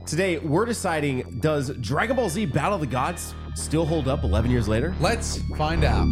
Today, we're deciding, does Dragon Ball Z Battle of the Gods still hold up 11 years later? Let's find out.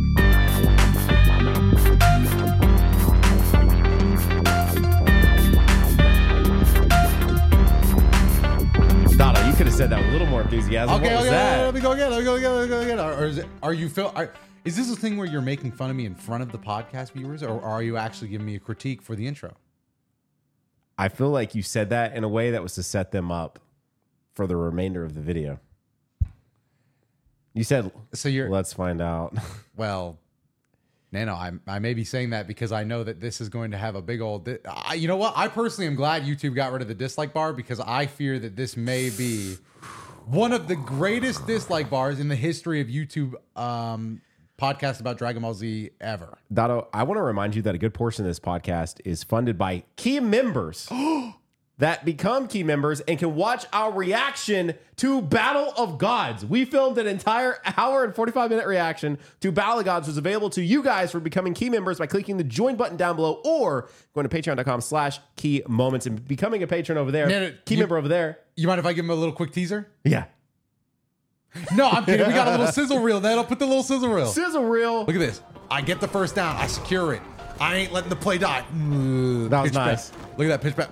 Donna, you could have said that with a little more enthusiasm. Okay, what was that? let me go again. Or is this a thing where you're making fun of me in front of the podcast viewers, or are you actually giving me a critique for the intro? I feel like you said that in a way that was to set them up for the remainder of the video. You said, So you're let's find out. well. Nano, I may be saying that because I know that this is going to have a big old. You know what? I personally am glad YouTube got rid of the dislike bar because I fear that this may be one of the greatest dislike bars in the history of YouTube podcast about Dragon Ball Z ever. Dotto, I want to remind you that a good portion of this podcast is funded by key members that become key members and can watch our reaction to Battle of Gods. We filmed an entire hour and 45-minute reaction to Battle of Gods, which is available to you guys for becoming key members by clicking the join button down below or going to patreon.com/key moments and becoming a patron over there. No, key member over there. You mind if I give him a little quick teaser? Yeah. No, I'm kidding. We got a little sizzle reel. Then I'll put the little sizzle reel. Sizzle reel. Look at this. I get the first down. I secure it. I ain't letting the play die. That was nice. Back. Look at that pitch back.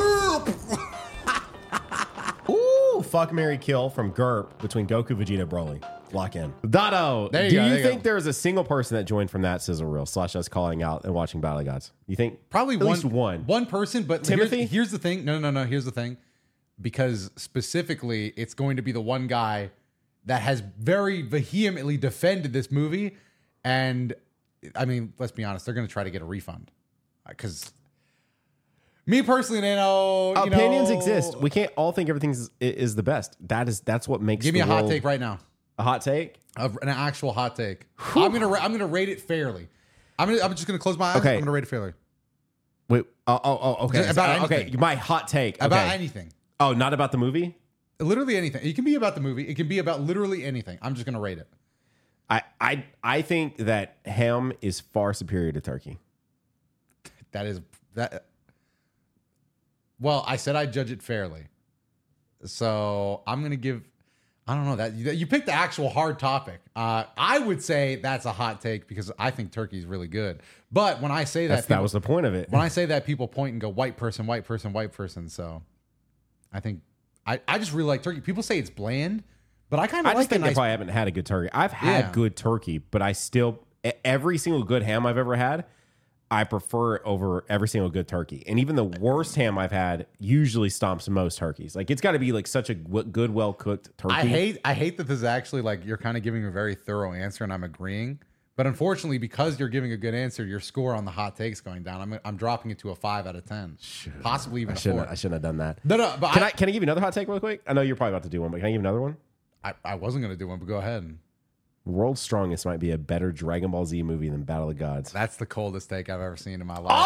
Ooh, fuck, marry, kill from GURP between Goku, Vegeta, Broly. Lock in. Dotto, There you do go, you there you think go. there's a single person that joined from that sizzle reel / us calling out and watching Battle of Gods? You think Probably at one, least one? One person, but Timothy? Here's the thing. No. Here's the thing. Because specifically, it's going to be the one guy that has very vehemently defended this movie. And I mean, let's be honest, they're going to try to get a refund. Because me personally, Opinions exist. We can't all think everything is the best. That's what makes. Give me the a hot world- take right now. A hot take. An actual hot take. I'm gonna rate it fairly. I'm just gonna close my eyes. Okay. I'm gonna rate it fairly. Wait. Okay. Just about okay. anything. My hot take. Okay. About anything. Oh, not about the movie. Literally anything. It can be about the movie. It can be about literally anything. I'm just gonna rate it. I think that ham is far superior to turkey. That. Well, I said I'd judge it fairly, so I'm gonna give. I don't know that you picked the actual hard topic. I would say that's a hot take because I think turkey is really good. But when I say that, That was the point of it. when I say that, people point and go white person, white person, white person. So I think I just really like turkey. People say it's bland, but I kind of I like just think a they nice. probably haven't had a good turkey. I've had Yeah. good turkey, but I still every single good ham I've ever had, I prefer it over every single good turkey. And even the worst ham I've had usually stomps most turkeys. Like it's got to be like such a good, well cooked turkey. I hate that this is actually like you're kind of giving a very thorough answer, and I'm agreeing. But unfortunately, because you're giving a good answer, your score on the hot takes going down. I'm dropping it to a 5 out of 10, possibly even a 4. I shouldn't have done that. No, but Can I give you another hot take real quick? I know you're probably about to do one, but can I give you another one? I wasn't gonna do one, but go ahead. World's Strongest might be a better Dragon Ball Z movie than Battle of Gods. That's the coldest take I've ever seen in my life.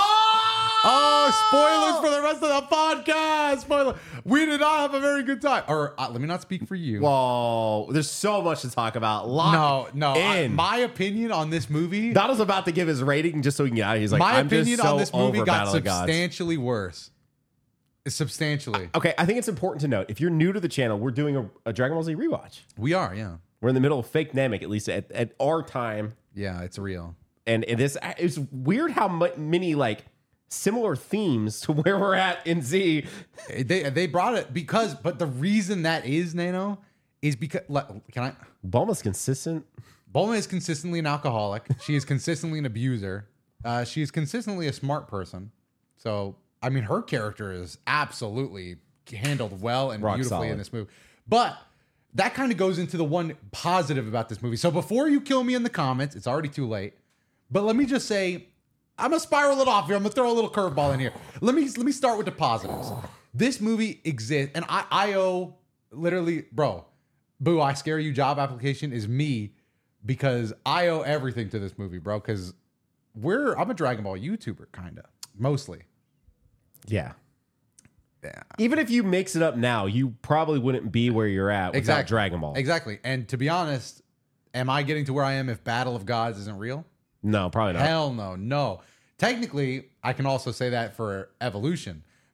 Oh, spoilers for the rest of the podcast. Spoiler. We did not have a very good time. Or let me not speak for you. Whoa, there's so much to talk about. Lock no. in. My opinion on this movie. Donald's about to give his rating just so he can get out. He's like, My I'm opinion just so on this movie over got Battle of Gods. substantially worse. Substantially. Okay, I think it's important to note, if you're new to the channel, we're doing a Dragon Ball Z rewatch. We are, yeah. We're in the middle of fake Namek, at least at our time. Yeah, it's real. And it's weird how many like similar themes to where we're at in Z. They brought it but the reason that is, Nano, is because, Bulma's consistent. Bulma is consistently an alcoholic. She is consistently an abuser. She is consistently a smart person. So, I mean, her character is absolutely handled well and Rock beautifully solid. in this movie. But that kind of goes into the one positive about this movie. So before you kill me in the comments, it's already too late. But let me just say, I'm gonna spiral it off here. I'm gonna throw a little curveball in here. Let me start with the positives. This movie exists, and I owe literally, bro, Boo, I Scare You job application is me because I owe everything to this movie, bro. Because I'm a Dragon Ball YouTuber, kinda, mostly. Yeah. Yeah. Even if you mix it up now, you probably wouldn't be where you're at without Dragon Ball. Exactly. And to be honest, am I getting to where I am if Battle of Gods isn't real? No, probably not. Hell no. Technically, I can also say that for Evolution.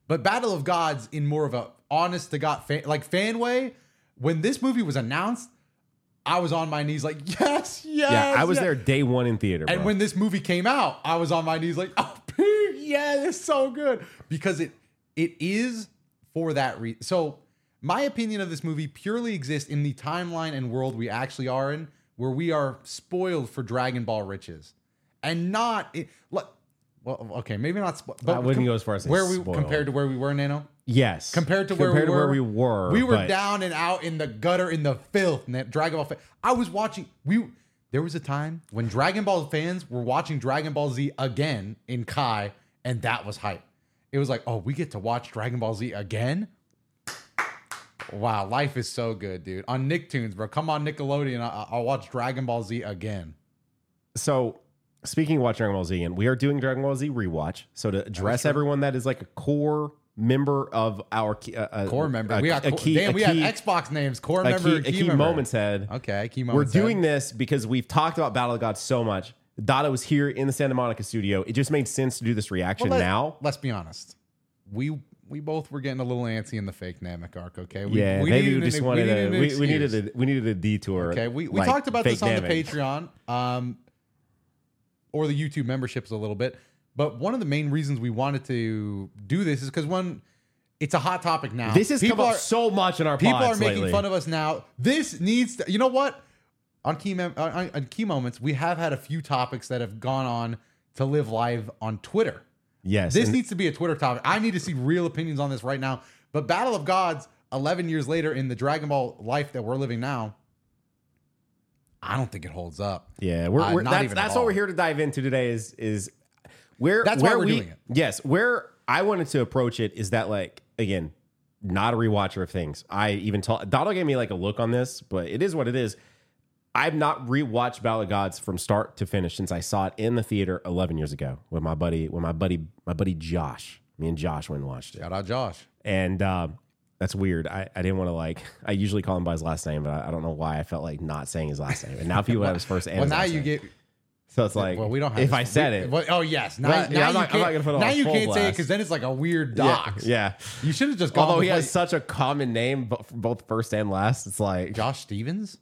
But Battle of Gods in more of a honest to God fan way. When this movie was announced, I was on my knees like, yes. Yeah, I was there day one in theater. And bro. when this movie came out, I was on my knees like, oh, yeah, it's so good. Because it is for that reason. So my opinion of this movie purely exists in the timeline and world we actually are in, where we are spoiled for Dragon Ball riches. And not, well, okay, maybe not, but I wouldn't go as far as where we spoiled. compared to where we were, Nano? Yes. Compared to where we were. We were but- down and out in the gutter, in the filth. And that Dragon Ball. I was watching. There was a time when Dragon Ball fans were watching Dragon Ball Z again in Kai, and that was hype. It was like, oh, we get to watch Dragon Ball Z again? Wow, life is so good, dude. On Nicktoons, bro. Come on, Nickelodeon. I'll watch Dragon Ball Z again. So, speaking of watching Dragon Ball Z, and we are doing Dragon Ball Z rewatch. So to address everyone that is like a core member of our Core member. We have key Xbox names. Core member. a key member. Moments head. Okay, key We're moments. doing this because we've talked about Battle of Gods so much. Dada was here in the Santa Monica studio. It just made sense to do this reaction now. Let's be honest. We both were getting a little antsy in the fake Namek arc. Okay. We maybe we just wanted we needed a detour. Okay. We like talked about this on Namek. the Patreon, or the YouTube memberships a little bit. But one of the main reasons we wanted to do this is because it's a hot topic now. This has come up so much in our people pods are making lately. fun of us now. This needs to. You know what? On key moments, we have had a few topics that have gone on to live live on Twitter. Yes, This needs to be a Twitter topic. I need to see real opinions on this right now. But Battle of Gods, 11 years later in the Dragon Ball life that we're living now, I don't think it holds up. Yeah, that's what we're here to dive into today. Is where that's where why we're we doing it. Yes, where I wanted to approach it is that, like, again, not a rewatcher of things. I even told Dotto gave me like a look on this, but it is what it is. I've not rewatched Battle of Gods from start to finish since I saw it in the theater 11 years ago with my buddy Josh. Me and Josh went and watched it. Shout out Josh. And that's weird. I didn't want to I usually call him by his last name, but I don't know why I felt like not saying his last name. And now people have his first and Well, his now last you name. get. So it's like, Well, we don't have. if I said it. Well, oh yes. Now, Well, yeah, I'm not gonna put it on now you full can't say it blast. because then it's like a weird dox. Yeah. You should have just gone. Although with he has like such a common name, but for both first and last, it's like Josh Stevens.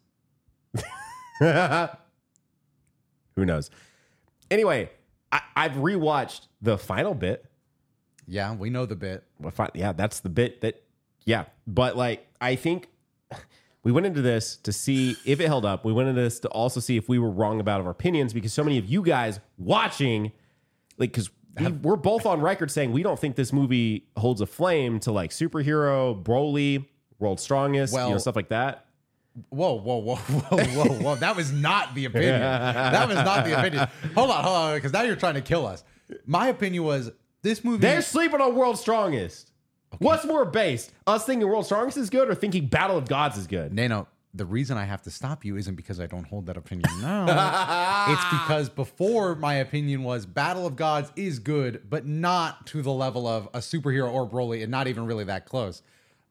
who knows? Anyway, I've rewatched the final bit. Yeah, we know the bit. Yeah, that's the bit that. Yeah, but like I think we went into this to see if it held up. We went into this to also see if we were wrong about our opinions because so many of you guys watching, like, because we're both on record saying we don't think this movie holds a flame to like Superhero, Broly, World's Strongest, stuff like that. Whoa. That was not the opinion. That was not the opinion. Hold on, because now you're trying to kill us. My opinion was this movie. They're sleeping on World's Strongest. Okay. What's more based? Us thinking World's Strongest is good or thinking Battle of Gods is good? Nano, the reason I have to stop you isn't because I don't hold that opinion now. It's because before my opinion was Battle of Gods is good, but not to the level of a Superhero or Broly, and not even really that close.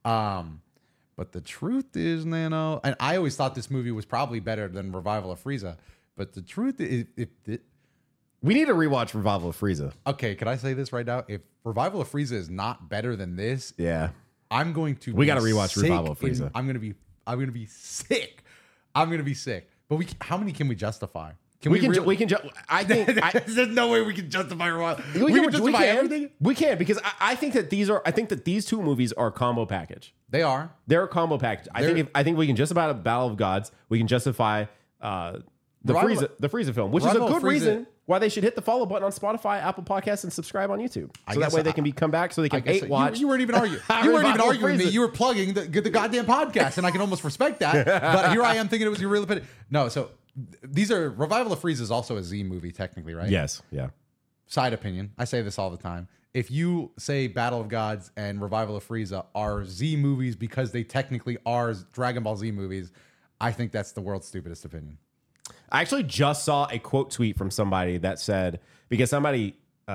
But the truth is, Nano, and I always thought this movie was probably better than Revival of Frieza. But the truth is, we need to rewatch Revival of Frieza. okay, can I say this right now? If Revival of Frieza is not better than this, Yeah. I'm going to. We gotta rewatch sick Revival of Frieza. I'm gonna be sick. I'm gonna be sick. But how many can we justify? We can. I think. There's no way we can justify Revival. We can justify everything. We can because I think that these two movies are a combo package. They are. They're a combo package. I think we can just about Battle of Gods. We can justify the Frieza film, which is a Revival good of Frieza- reason why they should hit the follow button on Spotify, Apple Podcasts, and subscribe on YouTube. So that way they can come back, so they can watch. You weren't even arguing. You weren't even arguing with me. You were plugging the goddamn podcast, and I can almost respect that. But here I am thinking it was your real opinion. No, so these are Revival of Frieza is also a Z movie, technically, right? Yes. Yeah. Side opinion. I say this all the time. If you say Battle of Gods and Revival of Frieza are Z movies because they technically are Dragon Ball Z movies, I think that's the world's stupidest opinion. I actually just saw a quote tweet from somebody that said, because somebody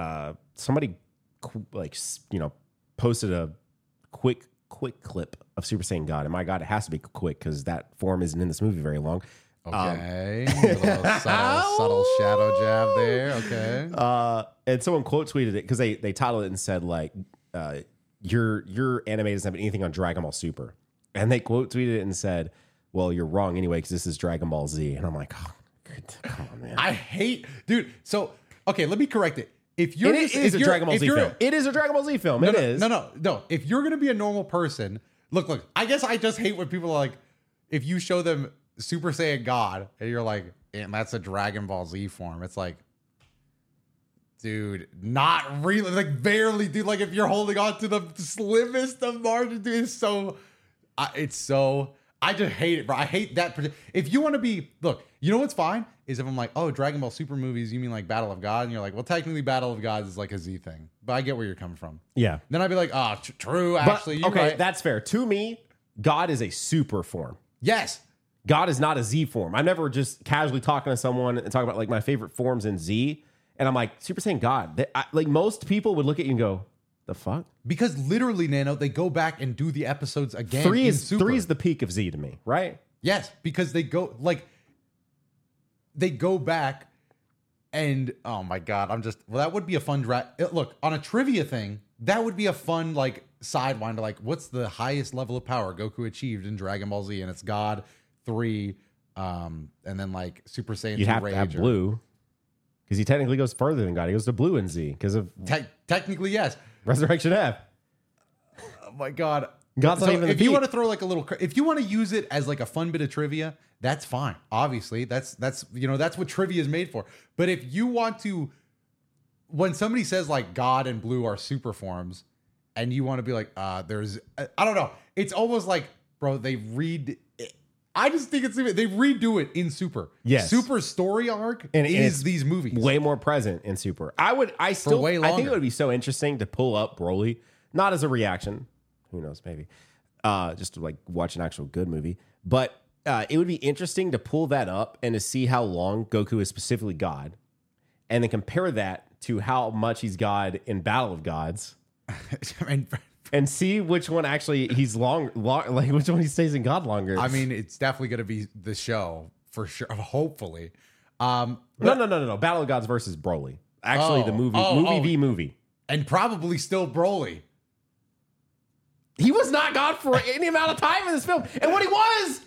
posted a quick clip of Super Saiyan God, and my God, it has to be quick because that form isn't in this movie very long. Okay, a little subtle shadow jab there. Okay, And someone quote tweeted it because they titled it and said like, your anime doesn't have anything on Dragon Ball Super. And they quote tweeted it and said, well, you're wrong anyway, because this is Dragon Ball Z. And I'm like, oh, come on, man. I hate, dude. So, okay, let me correct it. If you're, It is a Dragon Ball Z film. It is a Dragon Ball Z film. It is. No. If you're going to be a normal person, look, I guess I just hate when people are like, if you show them Super Saiyan God and you're like, and that's a Dragon Ball Z form. It's like, dude, not really, like barely, dude. Like if you're holding on to the slimmest of margins, dude, it's so, I just hate it, bro. I hate that. If you want to be, look, you know what's fine is if I'm like, oh, Dragon Ball Super movies, you mean like Battle of God? And you're like, well, technically Battle of Gods is like a Z thing, but I get where you're coming from. Yeah. Then I'd be like, oh, true, actually. But, okay, right. that's fair. To me, God is a super form. Yes. God is not a Z form. I'm never just casually talking to someone and talking about like my favorite forms in Z. And I'm like, Super Saiyan God. Like most people would look at you and go, the fuck? Because literally, Nano, they go back and do the episodes again. Three is the peak of Z to me, right? Yes, because they go back and oh my God, that would be a fun look, on a trivia thing, that would be a fun like sidewinder, like what's the highest level of power Goku achieved in Dragon Ball Z? And it's God 3, and then like Super Saiyan 2 You'd have Rage. to have Blue. Because he technically goes further than God. He goes to Blue and Z because of technically, yes. Resurrection F. Oh my God. God's not even the if you peak. want to throw like a little, if you want to use it as like a fun bit of trivia, that's fine. Obviously, that's what trivia is made for. But if you want to, when somebody says like God and Blue are super forms, and you want to be like, there's, I don't know. It's almost like, bro, they read. I just think they redo it in Super. Yes. Super story arc And is these movies. Way more present in Super. I think it would be so interesting to pull up Broly, not as a reaction. Who knows, maybe. Just to like watch an actual good movie. But it would be interesting to pull that up and to see how long Goku is specifically God. And then compare that to how much he's God in Battle of Gods. And see which one actually he's long, like which one he stays in God longer. I mean, it's definitely going to be the show for sure. Hopefully. No. Battle of Gods versus Broly. Actually, the movie v movie. And probably still Broly. He was not God for any amount of time in this film. And what he was...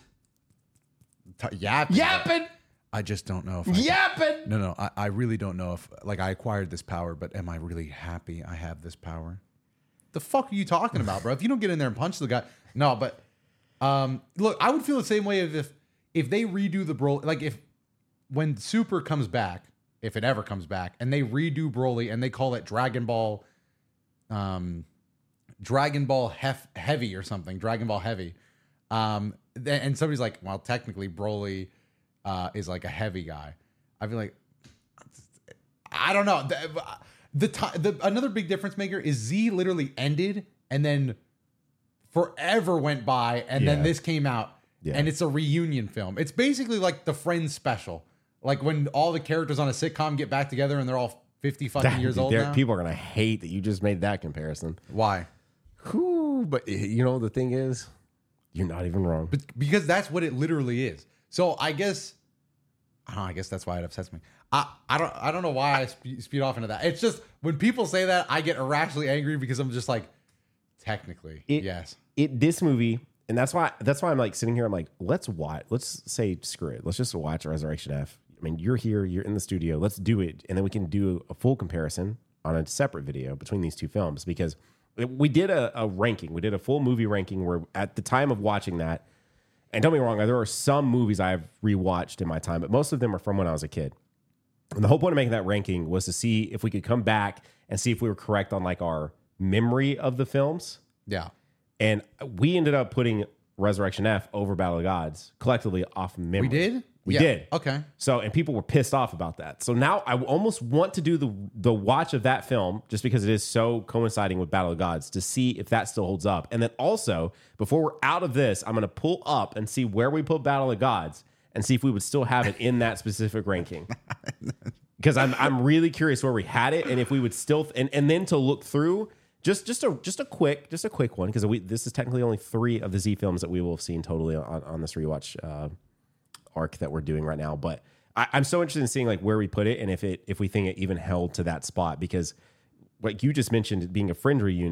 Yapping. I just don't know if... Yapping. No. I really don't know if... Like, I acquired this power, but am I really happy I have this power? The fuck are you talking about, bro? If you don't get in there and punch the guy... No, but... look, I would feel the same way if they redo the Broly... Like, when Super comes back, if it ever comes back, and they redo Broly, and they call it Dragon Ball... Dragon Ball Heavy or something. Dragon Ball Heavy. And somebody's like, well, technically Broly is like a heavy guy. I'd be like, I don't know. Another big difference maker is Z literally ended and then forever went by and then this came out and it's a reunion film. It's basically like the Friends special. Like when all the characters on a sitcom get back together and they're all 50 fucking years old now. People are going to hate that you just made that comparison. Why? But you know, the thing is, you're not even wrong. But because that's what it literally is. So I guess that's why it upsets me. I don't know why I speed off into that. It's just when people say that, I get irrationally angry because I'm just like, technically, yes. This movie, and that's why I'm like sitting here. I'm like, let's say screw it. Let's just watch Resurrection F. I mean, you're here, you're in the studio. Let's do it, and then we can do a full comparison on a separate video between these two films because we did a ranking. We did a full movie ranking where at the time of watching that, and don't be wrong, there are some movies I've rewatched in my time, but most of them are from when I was a kid. And the whole point of making that ranking was to see if we could come back and see if we were correct on like our memory of the films. Yeah. And we ended up putting Resurrection F over Battle of Gods collectively off memory. We did? We did. Okay. So, and people were pissed off about that. So now I almost want to do the watch of that film just because it is so coinciding with Battle of Gods to see if that still holds up. And then also, before we're out of this, I'm going to pull up and see where we put Battle of Gods and see if we would still have it in that specific ranking. Because I'm really curious where we had it and if we would still, and then to look through just a quick one, because this is technically only 3 of the Z films that we will have seen totally on this rewatch arc that we're doing right now. But I'm so interested in seeing like where we put it and if we think it even held to that spot, because like you just mentioned, it being a Friend reunion,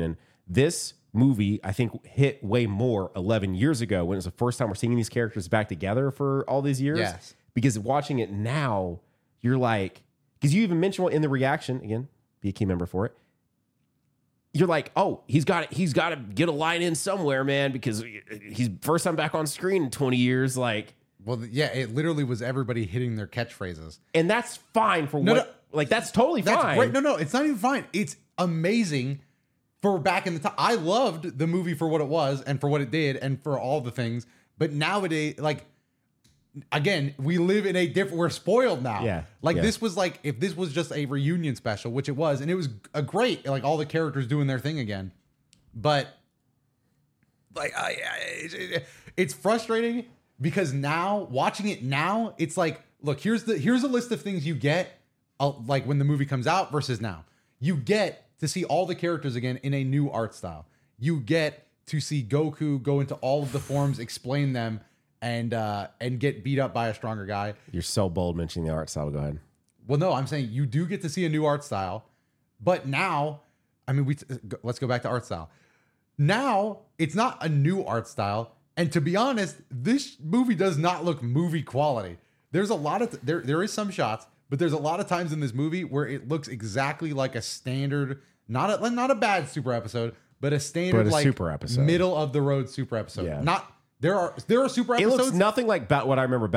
This movie, I think, hit way more 11 years ago when it was the first time we're seeing these characters back together for all these years. Yes. Because watching it now, you're like, because you even mentioned in the reaction, again, be a key member for it. You're like, oh, he's got to get a line in somewhere, man, because he's first time back on screen in 20 years. Like, Well, yeah, it literally was everybody hitting their catchphrases. and that's fine for like, that's totally That's fine. great. No, it's not even fine. It's amazing for back in the time. I loved the movie for what it was and for what it did and for all the things. But nowadays, like, again, we live in a different, we're spoiled now. Yeah. Like Yeah. this was like, if this was just a reunion special, which it was, and it was a great, like all the characters doing their thing again. But like, it's frustrating because now watching it now, it's like, look, here's a list of things you get like when the movie comes out versus now. You get to see all the characters again in a new art style. You get to see Goku go into all of the forms, explain them, and get beat up by a stronger guy. You're so bold mentioning the art style. Go ahead. Well, no, I'm saying you do get to see a new art style, but now, I mean, let's go back to art style. Now it's not a new art style, and to be honest, this movie does not look movie quality. There's a lot of there is some shots, but there's a lot of times in this movie where it looks exactly like a standard, not a bad super episode, but a standard like super episode. middle of the road super episode. Yeah. Not there are super It episodes. looks nothing like what I remember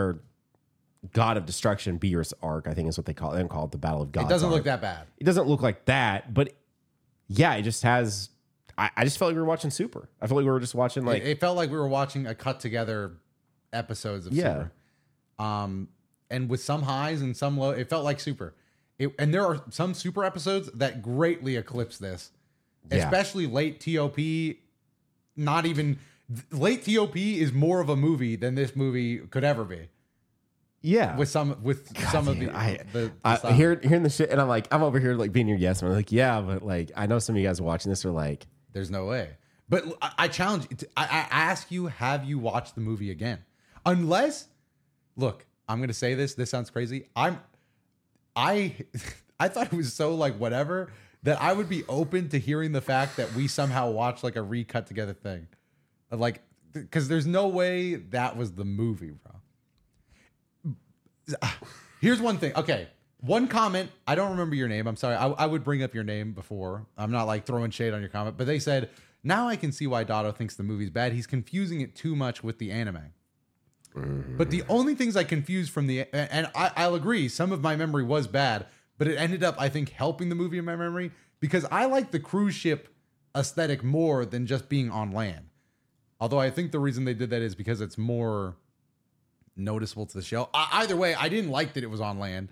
God of Destruction, Beerus arc, I think is what they call it. They don't call it the Battle of Gods. It doesn't arc. look that bad. It doesn't look like that, but yeah, it just has. I just felt like we were watching Super. I felt like we were just watching like It felt like we were watching a cut together episodes of Super. And with some highs and some low, it felt like Super. And there are some Super episodes that greatly eclipse this, especially late TOP. Not even late TOP is more of a movie than this movie could ever be. yeah. With some of the style. Hearing the shit, and I'm over here like being your yes man. Like, yeah, but like I know some of you guys watching this are like, There's no way. But I challenge you. I ask you, have you watched the movie again? Unless, look, I'm going to say this. This sounds crazy. I thought it was so like whatever that I would be open to hearing the fact that we somehow watched like a recut together thing. Like, because there's no way that was the movie, bro. Here's one thing. Okay. One comment. I don't remember your name. I'm sorry. I would bring up your name before. I'm not like throwing shade on your comment, but they said, now I can see why Dotto thinks the movie's bad. He's confusing it too much with the anime. But the only things I confused from and I'll agree, some of my memory was bad, but it ended up, I think, helping the movie in my memory because I like the cruise ship aesthetic more than just being on land. Although I think the reason they did that is because it's more noticeable to the show. Either way, I didn't like that it was on land.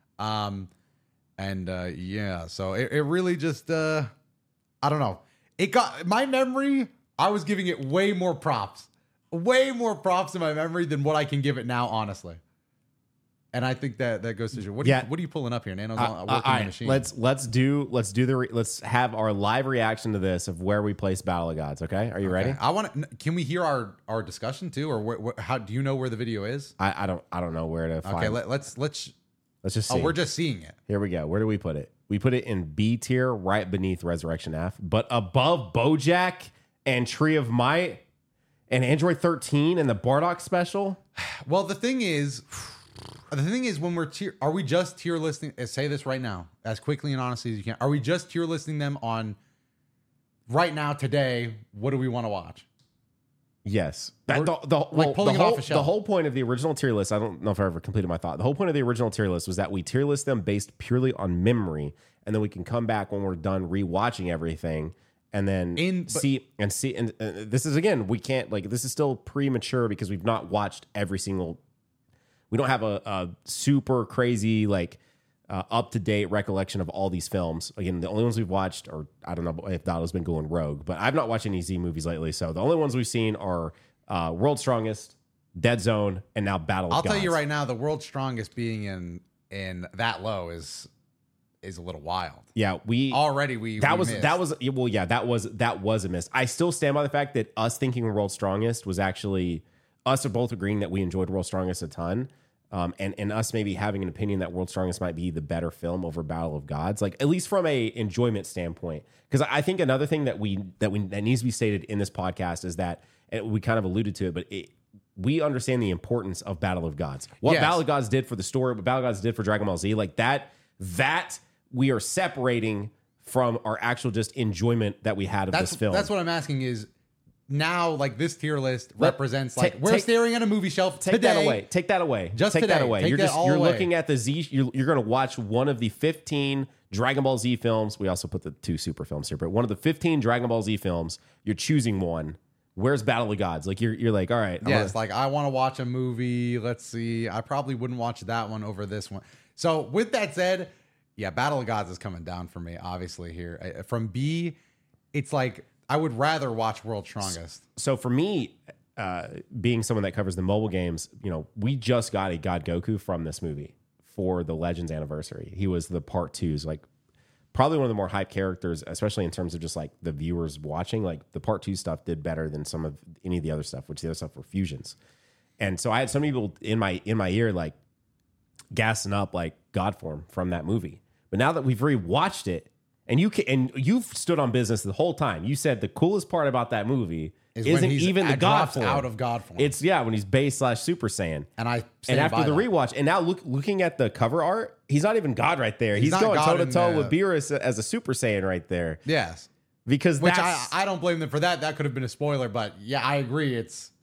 Yeah, so it really just, I don't know. It got my memory. I was giving it way more props in my memory than what I can give it now, honestly. And I think that goes to show. What are you pulling up here? Nano's working the machine. Let's let's have our live reaction to this of where we place Battle of Gods. Okay, are you ready? Can we hear our discussion too, or how do you know where the video is? I don't know where to find. Okay, let's just see. Oh, we're just seeing it. Here we go. Where do we put it? We put it in B tier, right beneath Resurrection F, but above BoJack and Tree of Might and Android 13 and the Bardock special. Well, the thing is when are we just tier listing? Say this right now, as quickly and honestly as you can. Are we just tier listing them on right now today? What do we want to watch? Yes. Pulling it off a shelf. The whole point of the original tier list, I don't know if I ever completed my thought. The whole point of the original tier list was that we tier list them based purely on memory, and then we can come back when we're done rewatching everything and then see. And this is, again, we can't, like, this is still premature because we've not watched every single. We don't have a super crazy, like, up-to-date recollection of all these films. Again, the only ones we've watched, or I don't know if Dotto's been going rogue, but I've not watched any Z movies lately. So the only ones we've seen are World's Strongest, Dead Zone, and now Battle of Gods. I'll tell you right now, the World's Strongest being in that low is a little wild. Yeah, that was a miss. I still stand by the fact that us thinking World's Strongest was actually us are both agreeing that we enjoyed World's Strongest a ton. and us maybe having an opinion that World's Strongest might be the better film over Battle of Gods, like at least from a enjoyment standpoint. Because I think another thing that needs to be stated in this podcast is that, and we kind of alluded to it, but we understand the importance of Battle of Gods. What Battle of Gods did for the story, what Battle of Gods did for Dragon Ball Z, like that we are separating from our actual just enjoyment that we had of this film. That's what I'm asking is, now, like, this tier list represents, like, we're staring at a movie shelf Take that away. Take that away. Just take today. that away. Take You're looking at the Z. You're going to watch one of the 15 Dragon Ball Z films. We also put the 2 Super films here, but one of the 15 Dragon Ball Z films. You're choosing one. Where's Battle of Gods? Like you're like, all right. Yeah, it's like, I want to watch a movie. Let's see. I probably wouldn't watch that one over this one. So with that said, yeah, Battle of Gods is coming down for me, obviously, here. From B, it's like, I would rather watch World's Strongest. So for me, being someone that covers the mobile games, we just got a God Goku from this movie for the Legends anniversary. He was the part 2's, like, probably one of the more hype characters, especially in terms of just like the viewers watching. Like the part 2 stuff did better than any of the other stuff, which the other stuff were fusions. And so I had some people in my ear like gassing up like God form from that movie. But now that we've rewatched it, and you've stood on business the whole time, you said the coolest part about that movie isn't even the God form. Out of God form. It's when he's base / Super Saiyan. And after the rewatch, and now looking at the cover art, he's not even God right there. He's going toe to toe with Beerus as a Super Saiyan right there. Yes, because I don't blame them for that. That could have been a spoiler, but yeah, I agree.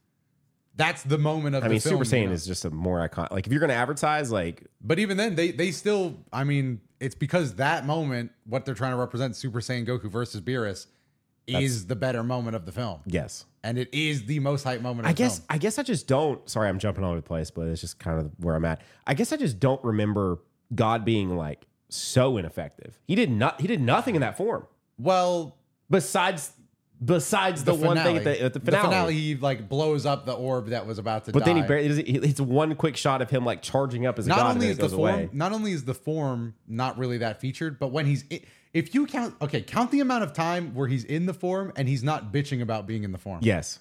That's the moment of the film. Super Saiyan is just a more iconic. Like if you're going to advertise, like, but even then, they still. I mean, it's because that moment, what they're trying to represent, Super Saiyan Goku versus Beerus, is the better moment of the film. Yes, and it is the most hype moment. Of the film. I guess I just don't. Sorry, I'm jumping all over the place, but it's just kind of where I'm at. I guess I just don't remember God being like so ineffective. He did nothing in that form. Well, besides the one thing at the finale. The finale, he like blows up the orb that was about to die. But then it's one quick shot of him like charging up as a god, and then it goes away. Not only is the form not really that featured, but when if you count the amount of time where he's in the form and he's not bitching about being in the form. Yes.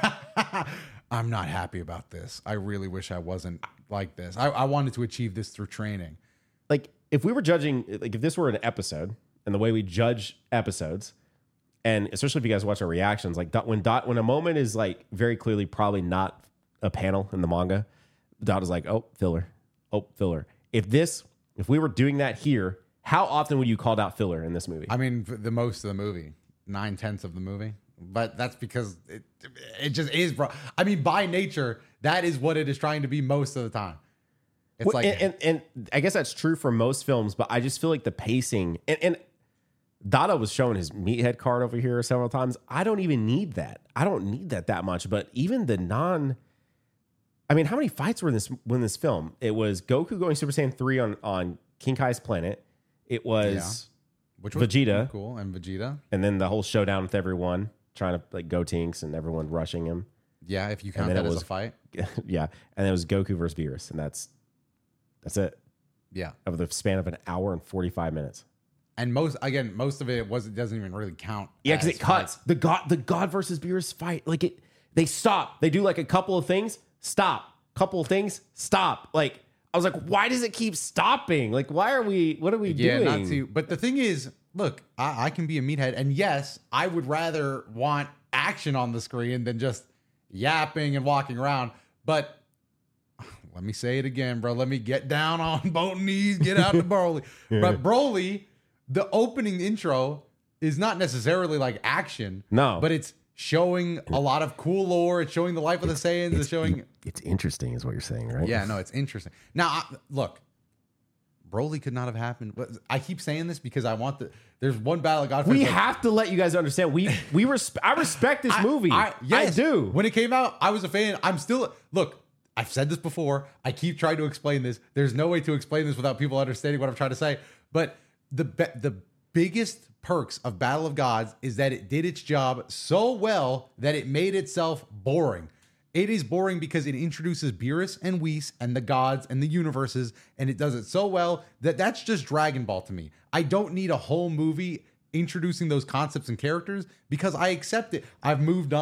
I'm not happy about this. I really wish I wasn't like this. I wanted to achieve this through training. Like if we were judging, like if this were an episode and the way we judge episodes, and especially if you guys watch our reactions, like when a moment is like very clearly probably not a panel in the manga, Dot is like, oh, filler. If we were doing that here, how often would you call out filler in this movie? I mean, the most of the movie, 9/10 of the movie, but that's because it just is, bro. I mean, by nature, that is what it is trying to be most of the time. It's and I guess that's true for most films, but I just feel like the pacing and Dada was showing his meathead card over here several times. I don't even need that. I don't need that much. But even I mean, how many fights were in this film? It was Goku going Super Saiyan 3 on King Kai's planet. It was which was Vegeta. Cool. And Vegeta. And then the whole showdown with everyone trying to like go Tinks and everyone rushing him. Yeah, if you count that as a fight. Yeah. And it was Goku versus Beerus. And that's it. Yeah. Over the span of an hour and 45 minutes. And most of it doesn't even really count. Yeah, because it cuts the God versus Beerus fight. Like they stop. They do like a couple of things, stop. Couple of things, stop. Like I was like, why does it keep stopping? Like, what are we doing? Yeah, not to. But the thing is, look, I can be a meathead, and yes, I would rather want action on the screen than just yapping and walking around. But let me say it again, bro. Let me get down on both knees, get out to Broly. But Broly, the opening intro is not necessarily like action. No. But it's showing a lot of cool lore. It's showing the life of the Saiyans. It's showing... It's interesting is what you're saying, right? Yeah, no, it's interesting. Now, look, Broly could not have happened. But I keep saying this because I want there's one Battle of God. We have to let you guys understand. I respect this movie. Yes, I do. When it came out, I was a fan. I'm still... Look, I've said this before. I keep trying to explain this. There's no way to explain this without people understanding what I'm trying to say. But the biggest perks of Battle of Gods is that it did its job so well that it made itself boring. It is boring because it introduces Beerus and Whis and the gods and the universes, and it does it so well that that's just Dragon Ball to me. I don't need a whole movie introducing those concepts and characters because I accept it. I've moved on.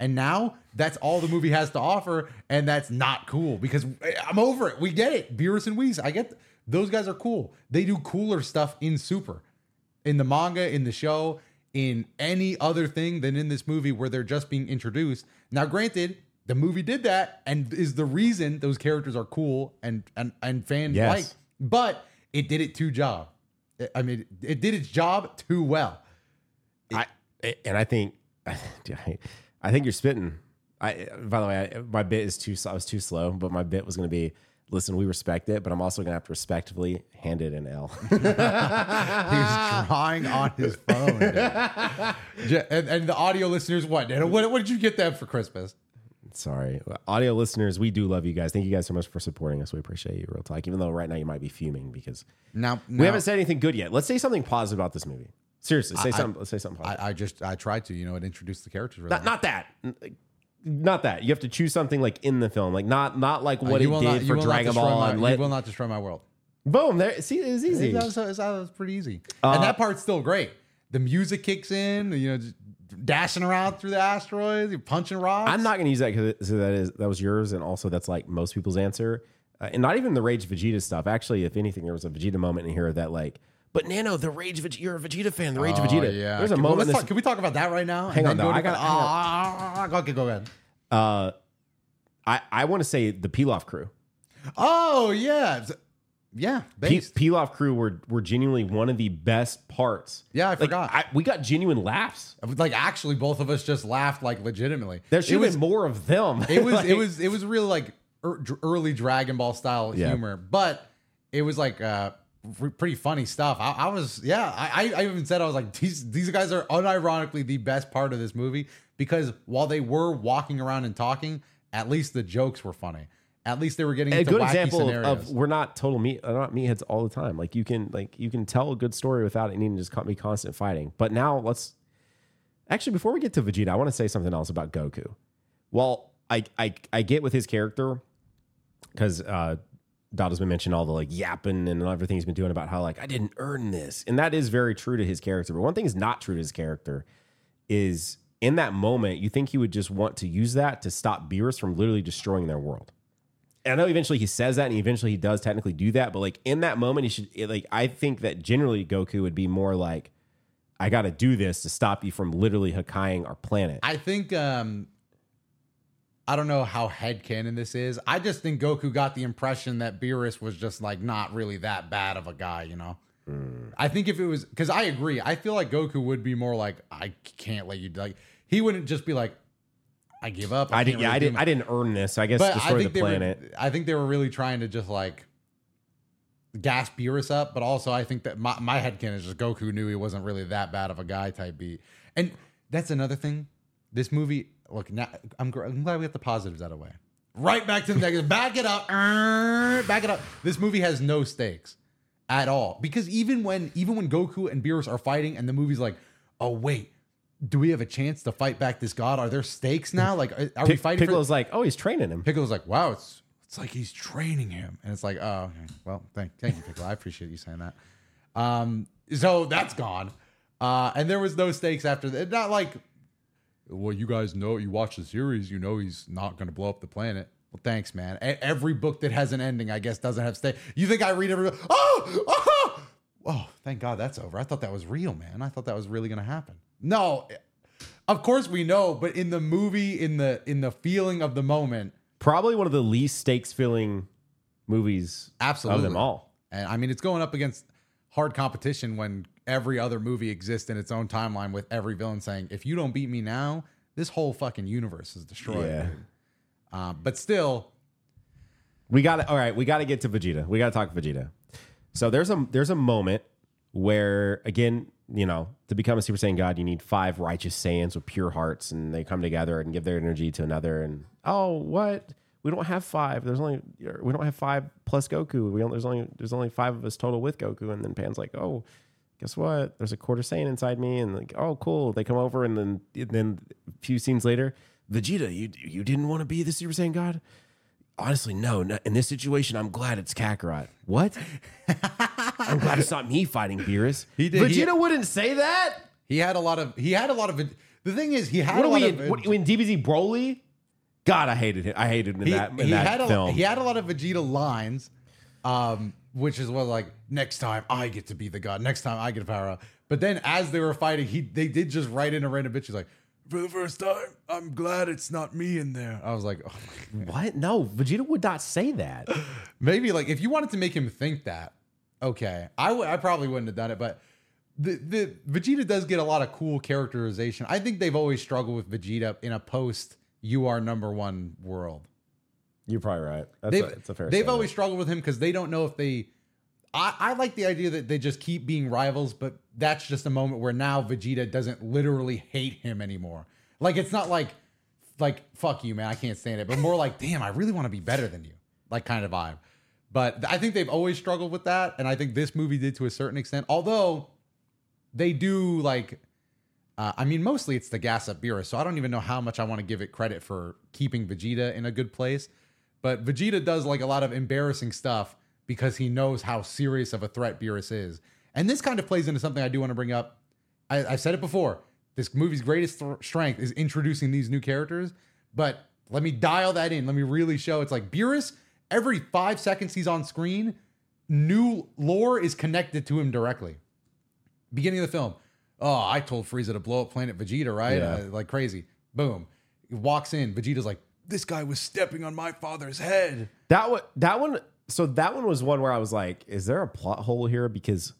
And now that's all the movie has to offer, and that's not cool because I'm over it. We get it. Beerus and Whis, I get those guys are cool. They do cooler stuff in Super, in the manga, in the show, in any other thing than in this movie where they're just being introduced. Now, granted, the movie did that and is the reason those characters are cool and fans like, but it did it too job. I mean, it did its job too well. I think you're spitting. By the way, my bit is I was too slow, but my bit was going to be, listen, we respect it, but I'm also going to have to respectively hand it an L. He's drawing on his phone. And the audio listeners, what did you get them for Christmas? Sorry. Audio listeners, we do love you guys. Thank you guys so much for supporting us. We appreciate you, real talk. Even though right now you might be fuming because we haven't said anything good yet. Let's say something positive about this movie. Seriously, something. Let's say something positive. I tried to, it introduced the characters. Really not that. You have to choose something like in the film, like not like what it did for Dragon Ball. You will not destroy my world. Boom! There. See, it was easy. That was pretty easy, and that part's still great. The music kicks in. Just dashing around through the asteroids, you're punching rocks. I'm not going to use that because that was yours, and also that's like most people's answer, and not even the Rage Vegeta stuff. Actually, if anything, there was a Vegeta moment in here that like. But Nano, you're a Vegeta fan. The Rage Vegeta. Yeah. There's a moment. Can we talk about that right now? Hang on, though. Okay, go ahead. I want to say the Pilaf crew. Oh yeah, yeah. Pilaf crew were genuinely one of the best parts. Yeah, I forgot. We got genuine laughs. Like actually, both of us just laughed like legitimately. There should have been more of them. It was it was really like early Dragon Ball style humor, but it was like. Pretty funny stuff. I even said I was like these guys are unironically the best part of this movie because while they were walking around and talking, at least the jokes were funny. At least they were getting into good wacky example scenarios. of we're not not meatheads all the time. Like you can tell a good story without it needing to just be constant fighting. But now let's actually before we get to Vegeta, I want to say something else about Goku. Well, I get with his character because Dada's been mentioning all the like yapping and everything he's been doing about how like I didn't earn this. And that is very true to his character. But one thing is not true to his character is in that moment, you think he would just want to use that to stop Beerus from literally destroying their world. And I know eventually he says that and eventually he does technically do that. But like in that moment, I think that generally Goku would be more like, I got to do this to stop you from literally Hakkaiing our planet. I think, I don't know how headcanon this is. I just think Goku got the impression that Beerus was just like not really that bad of a guy, I think if it was, because I agree, I feel like Goku would be more like, I can't let you, like, he wouldn't just be like, I give up. I didn't earn this. I guess destroy the planet. I think they were really trying to just like gas Beerus up, but also I think that my headcanon is just Goku knew he wasn't really that bad of a guy type beat. And that's another thing. This movie, look, now I'm glad we got the positives out of the way. Right back to the negatives. Back it up. Back it up. This movie has no stakes at all. Because even when Goku and Beerus are fighting and the movie's like, oh, wait, do we have a chance to fight back this god? Are there stakes now? Like, are we fighting? Piccolo's like, oh, he's training him. Piccolo's like, wow, it's like he's training him. And it's like, oh, okay. Well, thank you, Piccolo. I appreciate you saying that. So that's gone. And there was no stakes after that. Not like, well, you guys know, you watch the series, you know he's not going to blow up the planet. Well, thanks, man. Every book that has an ending, I guess, doesn't have stakes. You think I read every book? Oh, thank God that's over. I thought that was real, man. I thought that was really going to happen. No, of course we know, but in the movie, in the feeling of the moment, probably one of the least stakes filling movies absolutely of them all. And I mean, it's going up against hard competition when every other movie exists in its own timeline with every villain saying, if you don't beat me now, this whole fucking universe is destroyed. Yeah. But still, we got to get to Vegeta. We got to talk Vegeta. So there's a moment where, again, to become a Super Saiyan God, you need 5 righteous Saiyans with pure hearts, and they come together and give their energy to another. And what? We don't have 5. We don't have 5 plus Goku. There's only 5 of us total with Goku. And then Pan's like, oh, guess what? There's a quarter Saiyan inside me. And like, oh, cool. They come over, and then a few scenes later, Vegeta, you didn't want to be the Super Saiyan God? Honestly, no. In this situation, I'm glad it's Kakarot. What? I'm glad it's not me fighting Beerus. Vegeta wouldn't say that. He had a lot of The thing is, he had What a are lot we of. in DBZ Broly? God, I hated him. I hated him in that film. He had a lot of Vegeta lines, which is what like next time I get to be the god. Next time I get power up. But then as they were fighting, they did just write in a random bitch. He's like, for the first time, I'm glad it's not me in there. I was like, oh my God. What? No, Vegeta would not say that. Maybe like if you wanted to make him think that, okay, I probably wouldn't have done it. But the Vegeta does get a lot of cool characterization. I think they've always struggled with Vegeta in a post "you are number one" world. You're probably right. That's a fair. They've always struggled with him because they don't know if they. I like the idea that they just keep being rivals, but that's just a moment where now Vegeta doesn't literally hate him anymore. Like it's not like fuck you, man, I can't stand it, but more like damn, I really want to be better than you, like kind of vibe. But I think they've always struggled with that, and I think this movie did to a certain extent. Although they do like, I mean, mostly it's the gas up Beerus, so I don't even know how much I want to give it credit for keeping Vegeta in a good place. But Vegeta does like a lot of embarrassing stuff because he knows how serious of a threat Beerus is. And this kind of plays into something I do want to bring up. I've said it before. This movie's greatest strength is introducing these new characters. But let me dial that in. Let me really show. It's like Beerus, every 5 seconds he's on screen, new lore is connected to him directly. Beginning of the film. Oh, I told Frieza to blow up Planet Vegeta, right? Yeah. Like crazy. Boom. He walks in. Vegeta's like, this guy was stepping on my father's head. That one. So that one was one where I was like, is there a plot hole here? Because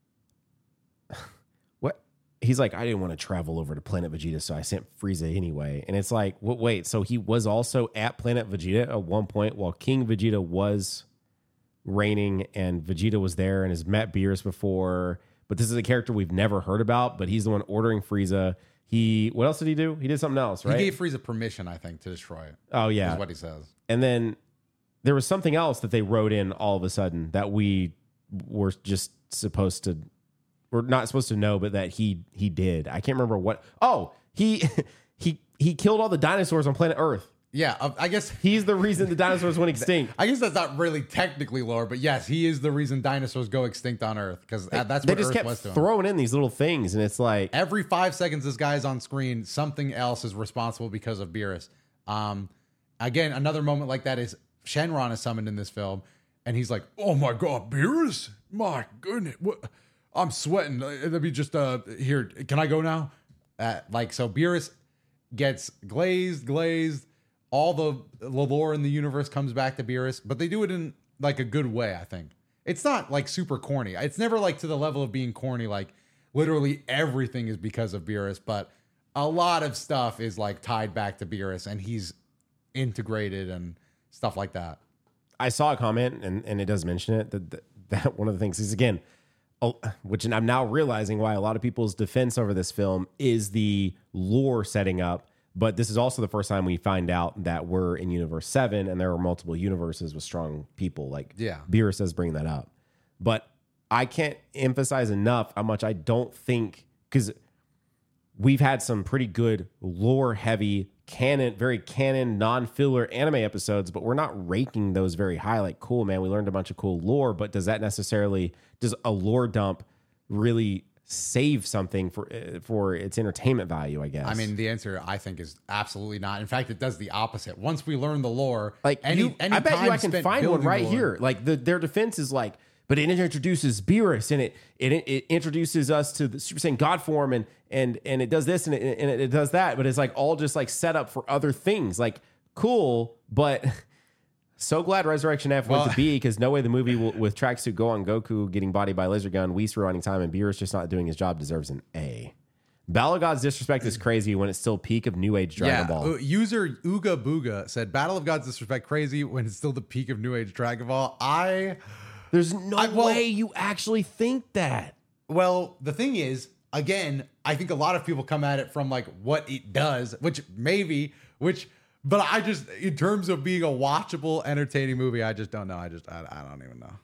what he's like, I didn't want to travel over to Planet Vegeta, so I sent Frieza anyway. And it's like, wait, so he was also at Planet Vegeta at one point while King Vegeta was reigning and Vegeta was there and has met Beerus before. But this is a character we've never heard about, but he's the one ordering Frieza. What else did he do? He did something else, right? He gave Frieza permission, I think, to destroy it. Oh, yeah. Is what he says. And then there was something else that they wrote in all of a sudden that we were just we're not supposed to know, but that he did. I can't remember what. Oh, he killed all the dinosaurs on planet Earth. Yeah, I guess He's the reason the dinosaurs went extinct. I guess that's not really technically lore, but yes, he is the reason dinosaurs go extinct on Earth because that's They what just Earth kept was to him. throwing in these little things, and it's like Every 5 seconds this guy's on screen, something else is responsible because of Beerus. Again, another moment like that is Shenron is summoned in this film, and he's like, "Oh my god, Beerus! My goodness, what? I'm sweating. Let me just here. Can I go now?" So Beerus gets glazed. All the lore in the universe comes back to Beerus, but they do it in like a good way, I think. It's not like super corny. It's never like to the level of being corny, like literally everything is because of Beerus, but a lot of stuff is like tied back to Beerus and he's integrated and stuff like that. I saw a comment, and it does mention it, that one of the things is, again, which I'm now realizing why a lot of people's defense over this film is the lore setting up. But this is also the first time we find out that we're in Universe 7 and there are multiple universes with strong people. Like, Yeah. Beerus does bring that up. But I can't emphasize enough how much I don't think, because we've had some pretty good lore-heavy, very canon, non-filler anime episodes, but we're not ranking those very high. Like, cool, man, we learned a bunch of cool lore, but does a lore dump really save something for its entertainment value, I guess? I mean, the answer I think is absolutely not. In fact, it does the opposite. Once we learn the lore, like I bet you I can find one right here. Like their defense is like, but it introduces Beerus and it introduces us to the Super Saiyan God form and it does this and it does that, but it's like all just like set up for other things. Like, cool, but so glad Resurrection F went to B, because no way the movie with Tracksuit Goku getting bodied by a laser gun, Whis rewinding time, and Beerus just not doing his job deserves an A. Battle of Gods disrespect is crazy when it's still peak of New Age Dragon Ball. User Ooga Booga said Battle of Gods disrespect crazy when it's still the peak of New Age Dragon Ball. There's no way you actually think that. Well, the thing is, again, I think a lot of people come at it from like what it does, but I just, in terms of being a watchable, entertaining movie, I just don't know. I don't even know.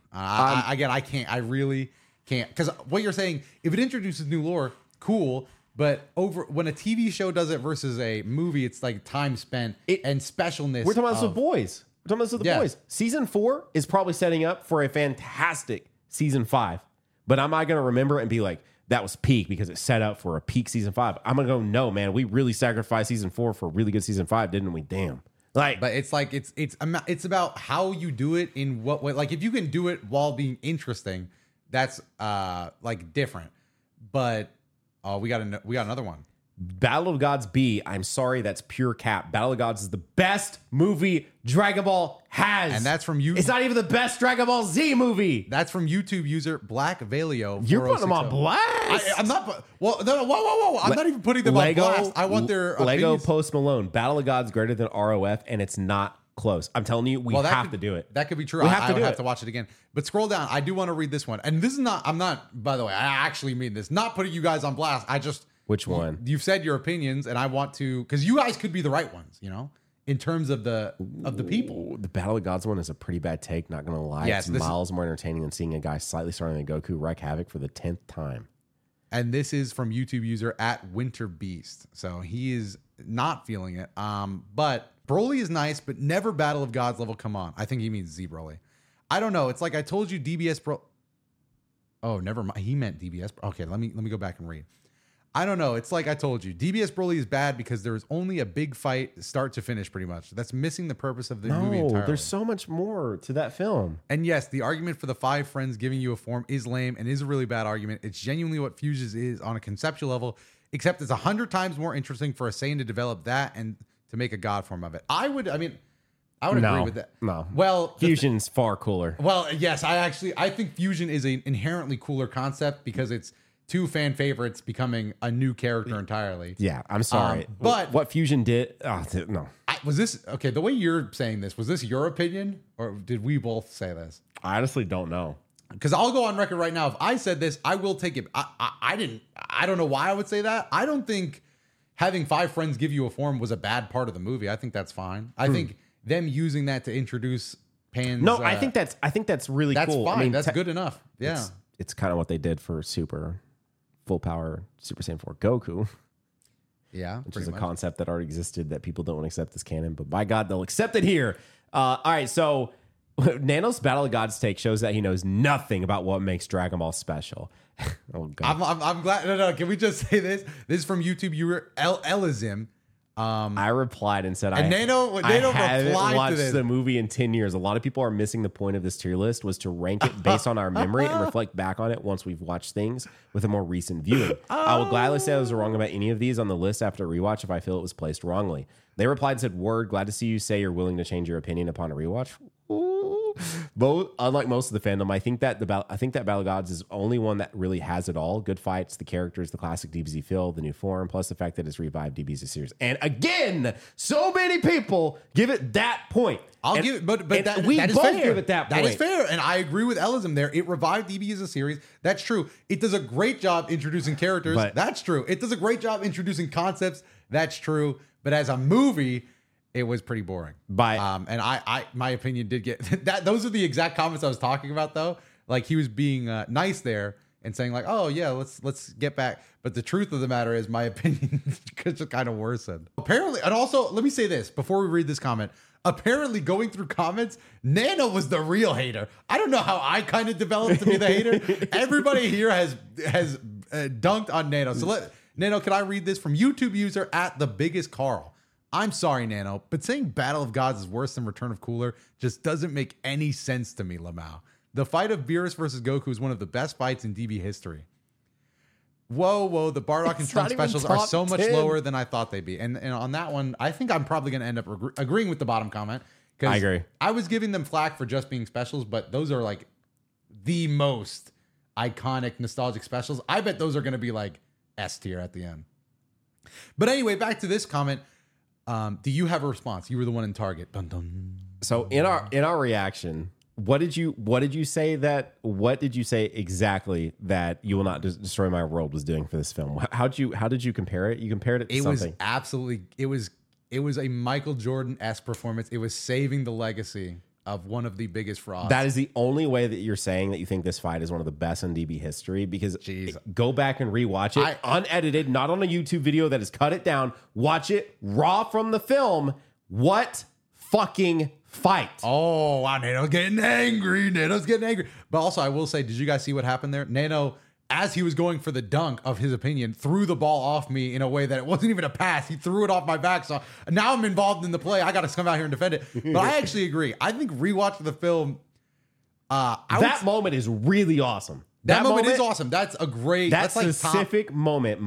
I really can't. Because what you're saying, if it introduces new lore, cool. But when a TV show does it versus a movie, it's like time spent and specialness. We're talking about this with boys. We're talking about this with the boys. Season 4 is probably setting up for a fantastic season 5. But am I going to remember and be like, that was peak because it set up for a peak season 5. I'm gonna go, no, man, we really sacrificed season 4 for a really good season 5, didn't we? Damn. Like, But it's like it's about how you do it in what way. Like if you can do it while being interesting, that's like different. But we got another one. Battle of Gods B, I'm sorry, that's pure cap. Battle of Gods is the best movie Dragon Ball has. And that's from you. It's not even the best Dragon Ball Z movie. That's from YouTube user Black Valio. You're putting them on blast. I'm not. Well, no, whoa. I'm not even putting them on blast. I want their Lego opinions. Post Malone. Battle of Gods greater than ROF, and it's not close. I'm telling you, we have to do it. That could be true. We I would have it. to watch it again. But scroll down. I do want to read this one. And this is not. I'm not. By the way, I actually mean this. Not putting you guys on blast. I just. Which one? You've said your opinions, and I want to, because you guys could be the right ones, you know, in terms of the people. The Battle of Gods one is a pretty bad take, not gonna lie. Yes, it's miles more entertaining than seeing a guy slightly stronger than Goku wreak havoc for the 10th time. And this is from YouTube user at Winter Beast. So he is not feeling it. But Broly is nice, but never Battle of Gods level. Come on. I think he means Z Broly. I don't know. It's like I told you DBS Bro. Oh, never mind. He meant DBS. Okay, let me go back and read. I don't know. It's like I told you. DBS Broly is bad because there is only a big fight start to finish pretty much. That's missing the purpose of the movie entirely. There's so much more to that film. And yes, the argument for the 5 friends giving you a form is lame and is a really bad argument. It's genuinely what Fusions is on a conceptual level, except it's 100 times more interesting for a Saiyan to develop that and to make a god form of it. I would agree with that. No. Well, Fusion's far cooler. Well, yes, I think Fusion is an inherently cooler concept because it's 2 fan favorites becoming a new character entirely. Yeah, I'm sorry. But what Fusion did, no. Was this, okay, the way you're saying this, was this your opinion or did we both say this? I honestly don't know. Because I'll go on record right now. If I said this, I will take it. I don't know why I would say that. I don't think having 5 friends give you a form was a bad part of the movie. I think that's fine. I think them using that to introduce Pan's. No, I think that's really that's cool. Fine. I mean, that's good enough. Yeah. It's kind of what they did for Full Power Super Saiyan 4 Goku. Yeah. Which is a concept that already existed that people don't want to accept as canon, but by God, they'll accept it here. All right, so Nano's Battle of Gods take shows that he knows nothing about what makes Dragon Ball special. Oh God. I'm glad. No. Can we just say this? This is from YouTube. You were Elizim. I replied and said, Nano I haven't replied to watched this. the movie in 10 years. A lot of people are missing the point of this tier list was to rank it based on our memory and reflect back on it once we've watched things with a more recent viewing. I will gladly say I was wrong about any of these on the list after a rewatch if I feel it was placed wrongly. They replied and said, word, glad to see you say you're willing to change your opinion upon a rewatch. Ooh. Both, unlike most of the fandom, I think that Battle of Gods is only one that really has it all. Good fights, the characters, the classic DBZ feel, the new form, plus the fact that it's revived DBZ series. And again, so many people give it that point. I'll give it, but that we is both fair. give it that point. That is fair, and I agree with Elizim there. It revived DB as a series. That's true. It does a great job introducing characters. That's true. It does a great job introducing concepts. That's true. But as a movie, it was pretty boring. And I my opinion did get that. Those are the exact comments I was talking about, though. Like he was being nice there and saying like, "Oh yeah, let's get back." But the truth of the matter is, my opinion just kind of worsened. Apparently, and also let me say this before we read this comment. Apparently, going through comments, Nano was the real hater. I don't know how I kind of developed to be the hater. Everybody here has dunked on Nano. So Nano, can I read this from YouTube user at the biggest Carl? I'm sorry, Nano, but saying Battle of Gods is worse than Return of Cooler just doesn't make any sense to me, Lamau. The fight of Beerus versus Goku is one of the best fights in DB history. Whoa, the Bardock and Trunks specials are so much lower than I thought they'd be. And on that one, I think I'm probably going to end up agreeing with the bottom comment. I agree. I was giving them flack for just being specials, but those are like the most iconic, nostalgic specials. I bet those are going to be like S tier at the end. But anyway, back to this comment. Do you have a response? You were the one in Target. Dun, dun. So in our reaction, what did you say exactly that You Will Not Destroy My World was doing for this film? How did you compare it? You compared it to something. It was a Michael Jordan-esque performance. It was saving the legacy of one of the biggest frauds. That is the only way that you're saying that you think this fight is one of the best in DB history, because go back and rewatch it unedited, not on a YouTube video that has cut it down. Watch it raw from the film. What fucking fight. Oh, wow. Nano's getting angry. But also, I will say, did you guys see what happened there? Nano as he was going for the dunk of his opinion, threw the ball off me in a way that it wasn't even a pass. He threw it off my back. So now I'm involved in the play. I got to come out here and defend it. But I actually agree. I think rewatching the film, that moment is really awesome. That moment is awesome. That's a great. That that's like specific moment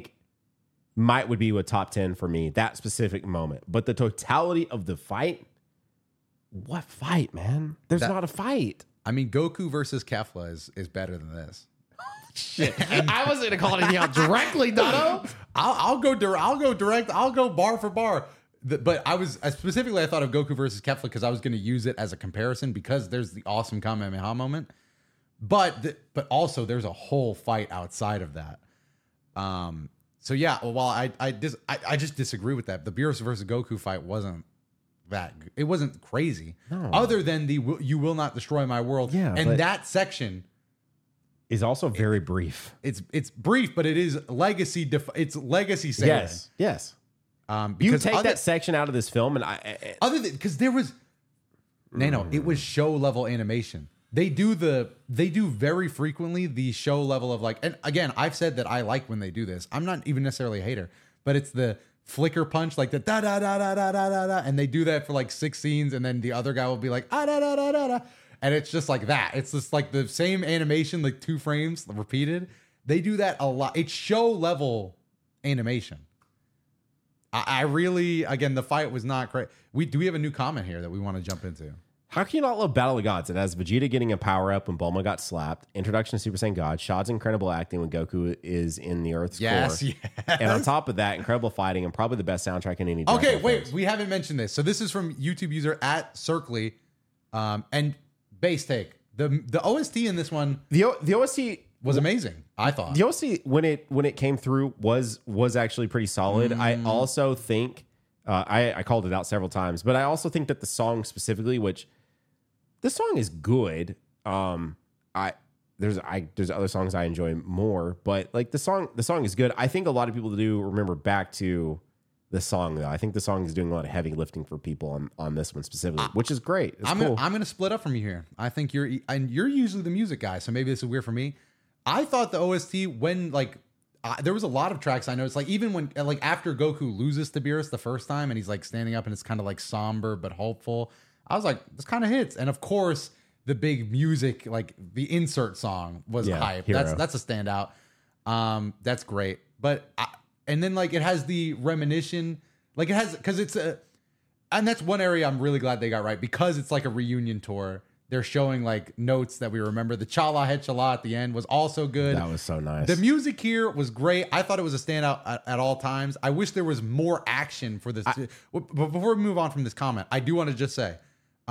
would be a top 10 for me. That specific moment, but the totality of the fight. What fight, man? There's not a fight. I mean, Goku versus Kefla is better than this. Shit, I wasn't gonna call anything out directly, Dono. I'll go direct. I'll go bar for bar. But I thought of Goku versus Kefla because I was going to use it as a comparison because there's the awesome Kamehameha moment. But also there's a whole fight outside of that. So yeah, while I just disagree with that. The Beerus versus Goku fight wasn't it wasn't crazy. No. Other than you will not destroy my world. Yeah, and that section is also very brief. It's brief, but it is legacy. It's legacy saving. Yes. Because you take that section out of this film, and other than because there was it was show level animation. They do very frequently the show level of like, and again, I've said that I like when they do this. I'm not even necessarily a hater, but it's the flicker punch, like the da da da da da da da, and they do that for like 6 scenes, and then the other guy will be like da da da da da, and it's just like that. It's just like the same animation, like 2 frames repeated. They do that a lot. It's show level animation. I really, again, the fight was not great. We have a new comment here that we want to jump into. How can you not love Battle of Gods? It has Vegeta getting a power up when Bulma got slapped, introduction to Super Saiyan God, Shad's incredible acting when Goku is in the Earth's core. And on top of that, incredible fighting and probably the best soundtrack in any. Okay, wait, we haven't mentioned this. So this is from YouTube user @Circly, and base take. The OST in this one, the OST was amazing. I thought the OST when it came through was actually pretty solid. I also think I called it out several times, but I also think that the song specifically, which the song is good. There's other songs I enjoy more, but like the song is good. I think a lot of people do remember back to the song though. I think the song is doing a lot of heavy lifting for people on this one specifically, which is great. It's cool. I'm gonna split up from you here. I think you're usually the music guy, so maybe this is weird for me. I thought the OST when there was a lot of tracks I noticed, like even when like after Goku loses to Beerus the first time and he's like standing up and it's kind of like somber but hopeful. I was like, this kind of hits. And of course, the big music, like the insert song was hype. Hero. That's a standout. That's great. But and then like it has the reminiscence, like it has, because it's and that's one area I'm really glad they got right, because it's like a reunion tour. They're showing like notes that we remember. The Chala Het Chala at the end was also good. That was so nice. The music here was great. I thought it was a standout at all times. I wish there was more action for this. But before we move on from this comment, I do want to just say,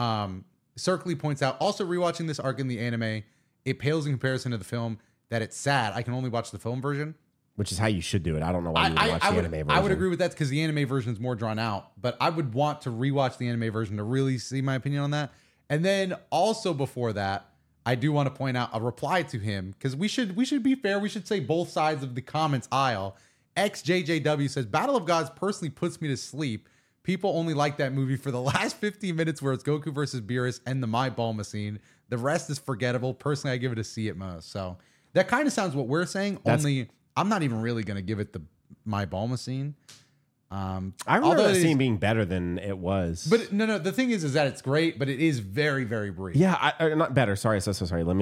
Circly points out, also rewatching this arc in the anime, it pales in comparison to the film that it's sad. I can only watch the film version. Which is how you should do it. I don't know why you would watch the anime version. I would agree with that because the anime version is more drawn out. But I would want to rewatch the anime version to really see my opinion on that. And then also before that, I do want to point out a reply to him because we should be fair. We should say both sides of the comments aisle. XJJW says, Battle of Gods personally puts me to sleep. People only like that movie for the last 15 minutes where it's Goku versus Beerus and the My Bulma scene. The rest is forgettable. Personally, I give it a C at most. So that kind of sounds what we're saying. Only I'm not even really going to give it the My Bulma scene. I remember that scene being better than it was. But no. The thing is that it's great, but it is very, very brief. Yeah, not better. Sorry, so sorry. Let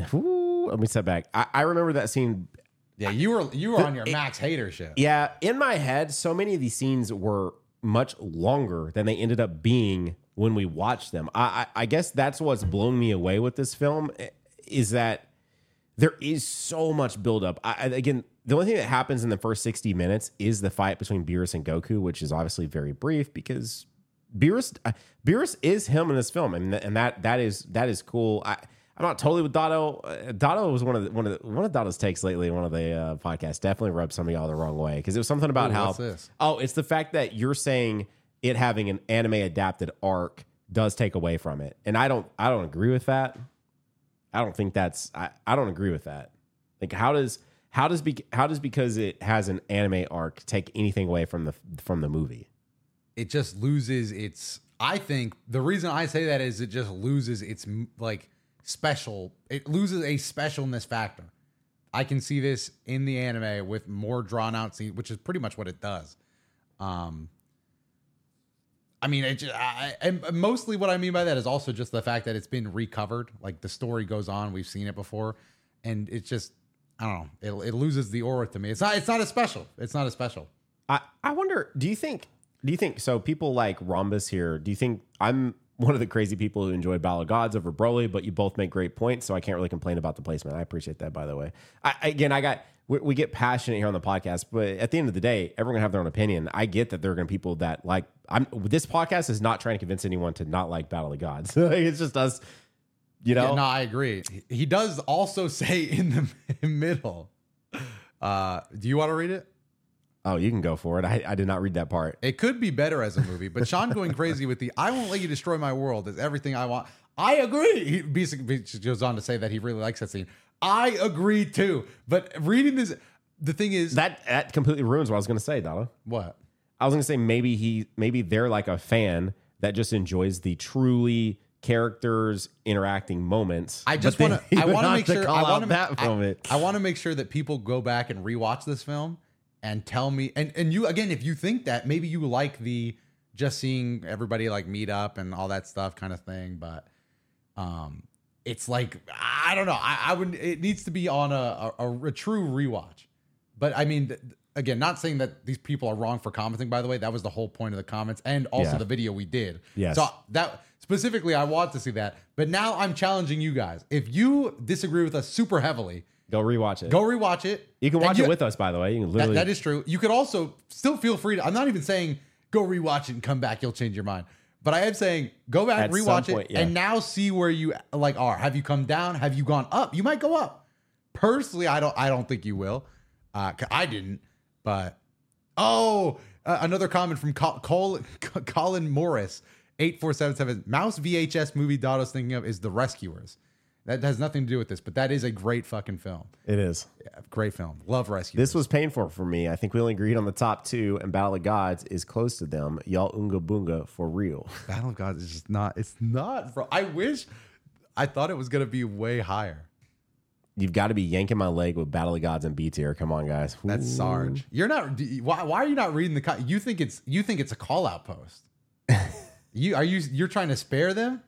me step back. I remember that scene. Yeah, you were on your Max Hater shit. Yeah, in my head, so many of these scenes were much longer than they ended up being when we watched them. I guess that's what's blown me away with this film is that there is so much buildup. Again, the only thing that happens in the first 60 minutes is the fight between Beerus and Goku, which is obviously very brief because Beerus is him in this film, and that is cool. I'm not totally with Dotto. Dotto was one of Dotto's takes lately in one of the podcasts. Definitely rubbed some of y'all the wrong way because it was something about how. What's this? Oh, it's the fact that you're saying it having an anime adapted arc does take away from it, and I don't agree with that. I don't think that's. I don't agree with that. Like how does because it has an anime arc take anything away from the movie? It just loses its. I think the reason I say that is it just loses its like special. It loses a specialness factor. I can see this in the anime with more drawn out scenes, which is pretty much what it does. I mean, and mostly what I mean by that is also just the fact that it's been recovered. Like the story goes on, we've seen it before, and it's just, I don't know, it loses the aura to me. It's not as special. It's not as special. I wonder, do you think so? People like Rhombus here. Do you think I'm one of the crazy people who enjoy Battle of Gods over Broly? But you both make great points, so I can't really complain about the placement. I appreciate that, by the way. We get passionate here on the podcast, but at the end of the day, everyone gonna have their own opinion. I get that there are gonna be people that like. This podcast is not trying to convince anyone to not like Battle of Gods. It's just us, you know. Yeah, no, I agree. He does also say in the middle. Do you want to read it? Oh, you can go for it. I did not read that part. It could be better as a movie, but Sean going crazy with the "I won't let you destroy my world" is everything I want. I agree. He basically goes on to say that he really likes that scene. I agree too. But reading this, the thing is that completely ruins what I was going to say, Donna. What? I was going to say maybe they're like a fan that just enjoys the truly characters interacting moments. I just want to. I want to make sure. I want to make sure that people go back and rewatch this film and tell me. And you again, if you think that maybe you like the just seeing everybody like meet up and all that stuff kind of thing, but it's like I don't know. I would. It needs to be on a true rewatch. But I mean, again, not saying that these people are wrong for commenting. By the way, that was the whole point of the comments and also the video we did. Yes. So that specifically, I want to see that. But now I'm challenging you guys. If you disagree with us super heavily, go rewatch it. Go rewatch it. You can watch it with us, by the way. You can literally. That is true. You could also still feel free to. I'm not even saying go rewatch it and come back. You'll change your mind. But I am saying go back, rewatch it, and now see where you like are. Have you come down? Have you gone up? You might go up. Personally, I don't think you will. I didn't. But another comment from Colin Morris 8477. Mouse VHS movie Dotto's thinking of is The Rescuers. That has nothing to do with this, but that is a great fucking film. It is. Yeah, great film. Love Rescuers. This was painful for me. I think we only agreed on the top two, and Battle of Gods is close to them. Y'all Unga Boonga for real. Battle of Gods is just not. It's not, bro. I thought it was going to be way higher. You've got to be yanking my leg with Battle of Gods and B tier. Come on, guys. That's Sarge. You're not. Why are you not reading the? You think it's a call out post. You're trying to spare them.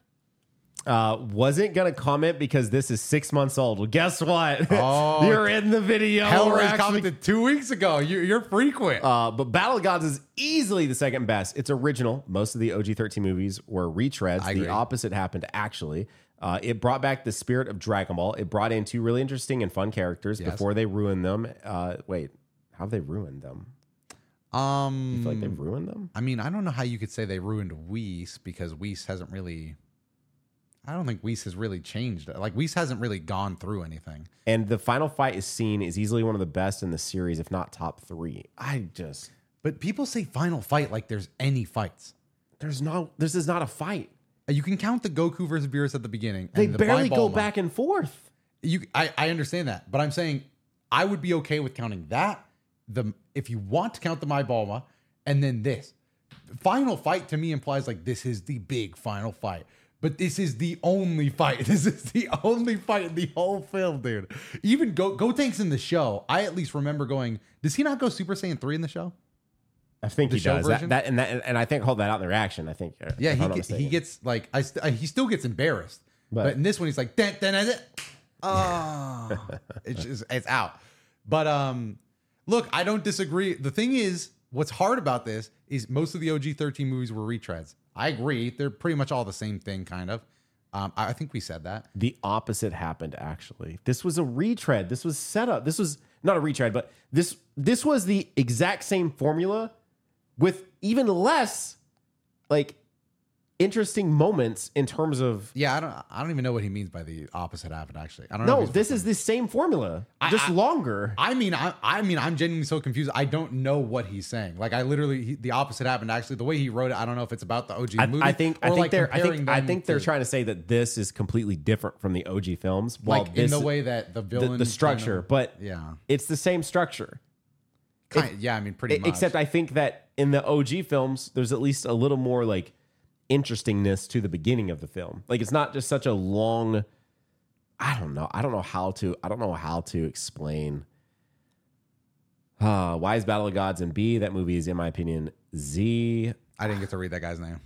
Wasn't gonna comment because this is 6 months old. Well, guess what? Oh, you're in the video. Hellraise commented 2 weeks ago. You're frequent. But Battle of Gods is easily the second best. It's original. Most of the OG 13 movies were retreads. The opposite happened actually. It brought back the spirit of Dragon Ball. It brought in two really interesting and fun characters before they ruined them. Wait, how have they ruined them? You feel like they've ruined them? I mean, I don't know how you could say they ruined Whis because Whis hasn't really. I don't think Whis has really changed. Like Whis hasn't really gone through anything. And the final fight is easily one of the best in the series, if not top 3. But people say final fight like there's any fights. This is not a fight. You can count the Goku versus Beerus at the beginning. They barely go back and forth. I understand that, but I'm saying I would be okay with counting that. If you want to count the My Bulma, and then this final fight to me implies like this is the big final fight. But this is the only fight. This is the only fight in the whole film, dude. Even Gotenks in the show, I at least remember going, does he not go Super Saiyan 3 in the show? I think he does. And I think I called that out in the reaction. I think. Yeah, he gets like he still gets embarrassed. But in this one, he's like, oh, it's out. But look, I don't disagree. The thing is, what's hard about this is most of the OG 13 movies were retreads. I agree. They're pretty much all the same thing, kind of. I think we said that. The opposite happened, actually. This was a retread. This was set up. This was not a retread, but this was the exact same formula with even less, like, interesting moments in terms of. Yeah, I don't even know what he means by the opposite happened. Actually, I don't know. No, this is the same formula, just longer. I mean, I'm genuinely so confused. I don't know what he's saying. Like, I literally the opposite happened. Actually, the way he wrote it, I don't know if it's about the OG movie. I think they're trying to say that this is completely different from the OG films. Like in the way that the villain, the structure, but yeah, it's the same structure. Yeah, I mean, pretty much. Except I think that in the OG films, there's at least a little more like interestingness to the beginning of the film. Like it's not just such a long. I don't know. I don't know how to explain why is Battle of Gods and B. That movie is, in my opinion, Z. I didn't get to read that guy's name.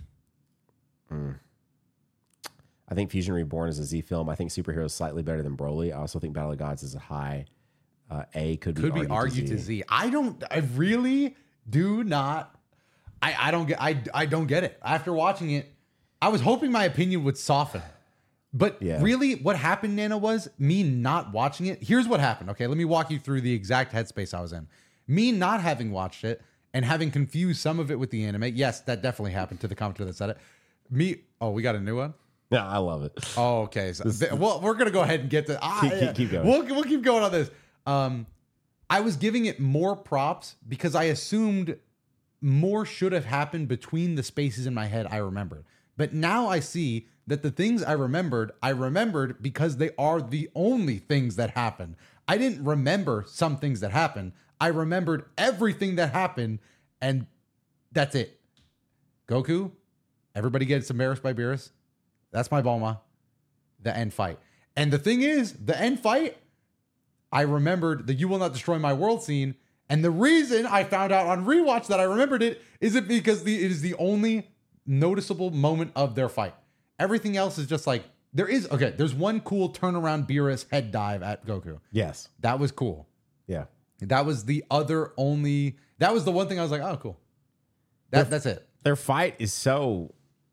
I think Fusion Reborn is a Z film. I think Superhero is slightly better than Broly. I also think Battle of Gods is a high A. Could be argued to Z. I really do not. I don't get it. After watching it, I was hoping my opinion would soften. But really, what happened, Nana, was me not watching it. Here's what happened. Okay, let me walk you through the exact headspace I was in. Me not having watched it and having confused some of it with the anime. Yes, that definitely happened to the commenter that said it. We got a new one? Yeah, I love it. Oh, okay. So, we're going to go ahead and get to... Keep going. We'll keep going on this. I was giving it more props because I assumed more should have happened between the spaces in my head I remembered. But now I see that the things I remembered because they are the only things that happened. I didn't remember some things that happened. I remembered everything that happened, and that's it. Goku, everybody gets embarrassed by Beerus. That's my Bulma. The end fight. And the thing is, the end fight, I remembered the "You Will Not Destroy My World" scene. And the reason I found out on rewatch that I remembered it is because it is the only noticeable moment of their fight. Everything else is just like, there's one cool turnaround Beerus head dive at Goku. Yes. That was cool. Yeah. That was the one thing I was like, oh, cool. That's it. Their fight is so...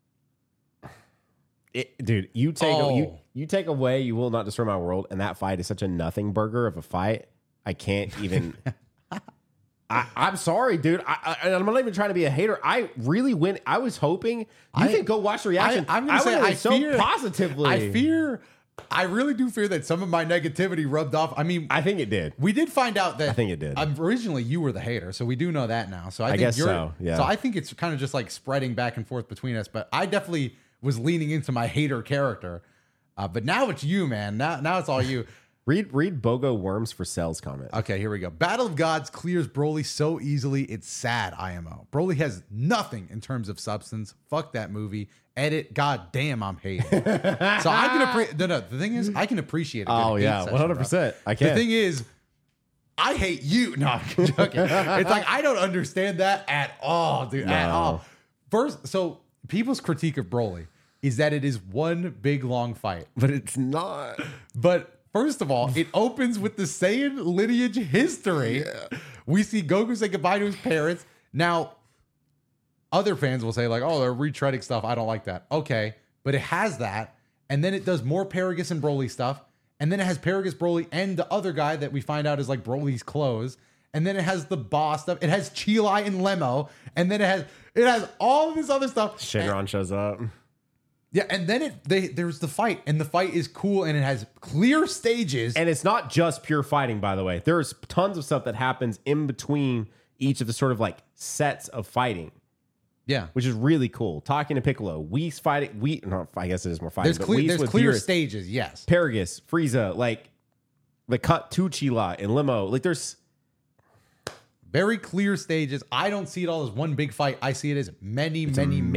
dude, you take away "You Will Not Destroy My World," and that fight is such a nothing burger of a fight. I can't even... I'm sorry, dude. I'm not even trying to be a hater. I really went. I was hoping you could go watch the reaction. I'm going to say I fear positively. I really do fear that some of my negativity rubbed off. I mean, I think it did. We did find out that I think it did. Originally, you were the hater, so we do know that now. So I guess so. Yeah. So I think it's kind of just like spreading back and forth between us. But I definitely was leaning into my hater character. But now it's you, man. Now it's all you. Read Bogo Worms for Cell's comment. Okay, here we go. Battle of Gods clears Broly so easily, it's sad, IMO. Broly has nothing in terms of substance. Fuck that movie. Edit. God damn, I'm hating. So I can appreciate... No, the thing is, I can appreciate it. Oh, yeah, 100%. I can. The thing is, I hate you. No, I'm joking. It's like, I don't understand that at all, dude. No. At all. First, so people's critique of Broly is that it is one big, long fight. But it's not. But... First of all, it opens with the Saiyan lineage history. Yeah. We see Goku say goodbye to his parents. Now, other fans will say, like, oh, they're retreading stuff. I don't like that. Okay, but it has that. And then it does more Paragus and Broly stuff. And then it has Paragus, Broly, and the other guy that we find out is like Broly's clothes. And then it has the boss stuff. It has Chilai and Lemo. And then it has all of this other stuff. Shenron shows up. Yeah, and then there's the fight, and the fight is cool, and it has clear stages. And it's not just pure fighting, by the way. There's tons of stuff that happens in between each of the sort of like sets of fighting. Yeah. Which is really cool. Talking to Piccolo, Whis fighting, I guess it is more fighting. There's clear stages, yes. Paragus, Frieza, like the cut to Chila and Lemo. Like there's... Very clear stages. I don't see it all as one big fight. I see it as many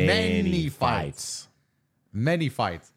fights. Many fights.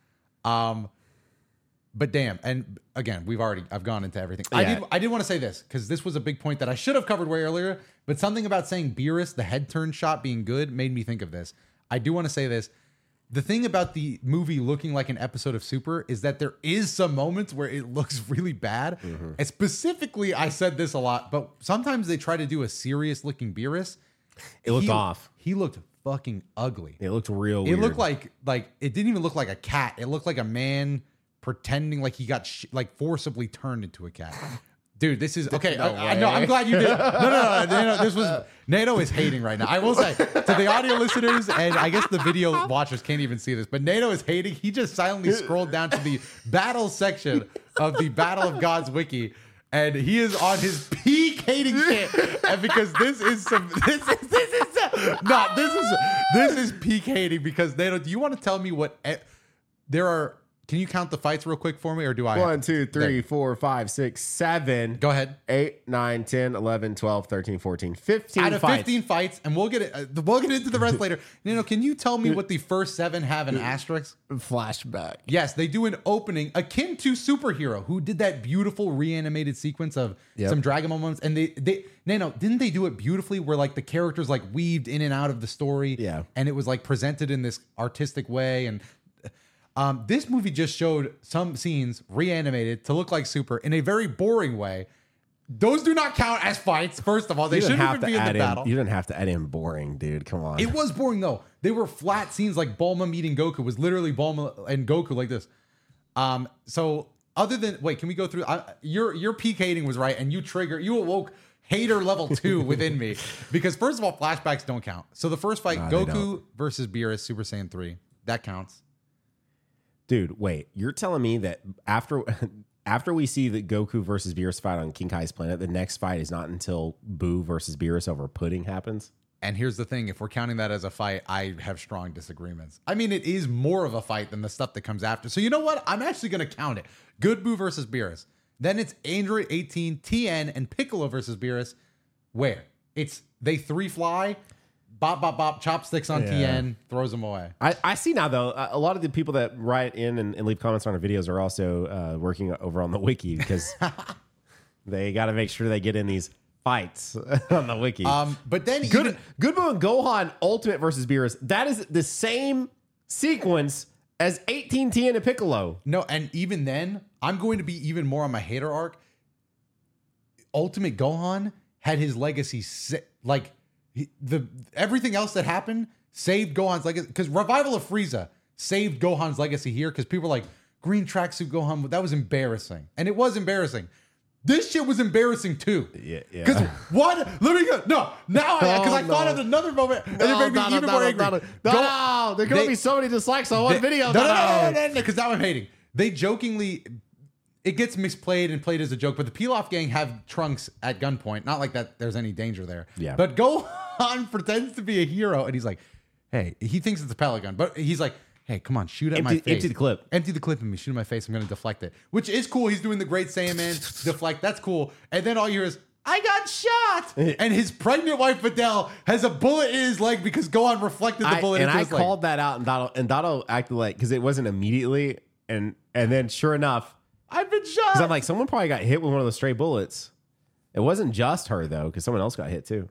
But damn, and again, I've gone into everything. Yeah. I did want to say this because this was a big point that I should have covered way earlier, but something about saying Beerus, the head turn shot being good, made me think of this. I do want to say this. The thing about the movie looking like an episode of Super is that there is some moments where it looks really bad. Mm-hmm. And specifically, I said this a lot, but sometimes they try to do a serious looking Beerus. It looked off. He looked fucking ugly. It looked real weird. It looked like it didn't even look like a cat. It looked like a man pretending like he got forcibly turned into a cat. Dude, this is okay. No, I'm glad you did. No. This was Nato is hating right now. I will say to the audio listeners, and I guess the video watchers can't even see this, but Nato is hating. He just silently scrolled down to the battle section of the Battle of Gods wiki, and he is on his peak hating shit. And because this is peak hating. Because Nato, do you want to tell me what there are Can you count the fights real quick for me, or do I? 1, 2, 3, There. 4, 5, 6, 7. Go ahead. 8, 9, 10, 11, 12, 13, 14, 15 Out of fights. 15 fights, and we'll get into the rest later. Can you tell me what the first 7 have an asterisk? Flashback. Yes, they do an opening akin to Superhero, who did that beautiful reanimated sequence of some Dragon Ball moments. And didn't they do it beautifully where like the characters like weaved in and out of the story? Yeah. And it was like presented in this artistic way. And this movie just showed some scenes reanimated to look like Super in a very boring way. Those do not count as fights, first of all. They You didn't shouldn't have even to be in the add battle. You didn't have to add in boring, dude. Come on. It was boring though. They were flat scenes like Bulma meeting Goku was literally Bulma and Goku like this. So other than can we go through? Your peak hating was right, and you awoke hater level 2 within me because first of all, flashbacks don't count. So the first fight, they Goku don't. versus Beerus Super Saiyan 3, that counts. Dude, wait. You're telling me that after we see the Goku versus Beerus fight on King Kai's planet, the next fight is not until Boo versus Beerus over pudding happens? And here's the thing, if we're counting that as a fight, I have strong disagreements. I mean, it is more of a fight than the stuff that comes after. So you know what? I'm actually going to count it. Good Boo versus Beerus. Then it's Android 18, TN, and Piccolo versus Beerus. Where? It's they 3 fly, bop, bop, bop, chopsticks on TN, throws them away. I see now, though, a lot of the people that write in and leave comments on our videos are also working over on the wiki because they got to make sure they get in these fights on the wiki. But then Good Boo and Gohan Ultimate versus Beerus, that is the same sequence as 18 TN and Piccolo. No, and even then, I'm going to be even more on my hater arc. Ultimate Gohan had his legacy everything else that happened saved Gohan's legacy, because Revival of Frieza saved Gohan's legacy here because people were like, green tracksuit Gohan, that was embarrassing. And it was embarrassing. This shit was embarrassing too. Yeah. Because what? Let me go. No, now because I thought of another moment and it made me even more angry. No, there could be so many dislikes on one video. No, because now I'm hating. They jokingly, it gets misplayed and played as a joke, but the Pilaf gang have Trunks at gunpoint. Not like that there's any danger there. Yeah. But Gohan pretends to be a hero and he's like, hey, he thinks it's a pellet gun, but he's like, hey, come on, shoot at my face. Empty the clip. Empty the clip at me, shoot at my face. I'm going to deflect it, which is cool. He's doing the great Saiyaman deflect. That's cool. And then all you hear is, I got shot. And his pregnant wife, Videl, has a bullet in his leg because Gohan reflected the bullet into his leg. I called that out, and Dotto acted like, because it wasn't immediately, and then sure enough, I've been shot. because I'm like, someone probably got hit with one of those stray bullets. It wasn't just her, though, because someone else got hit, too.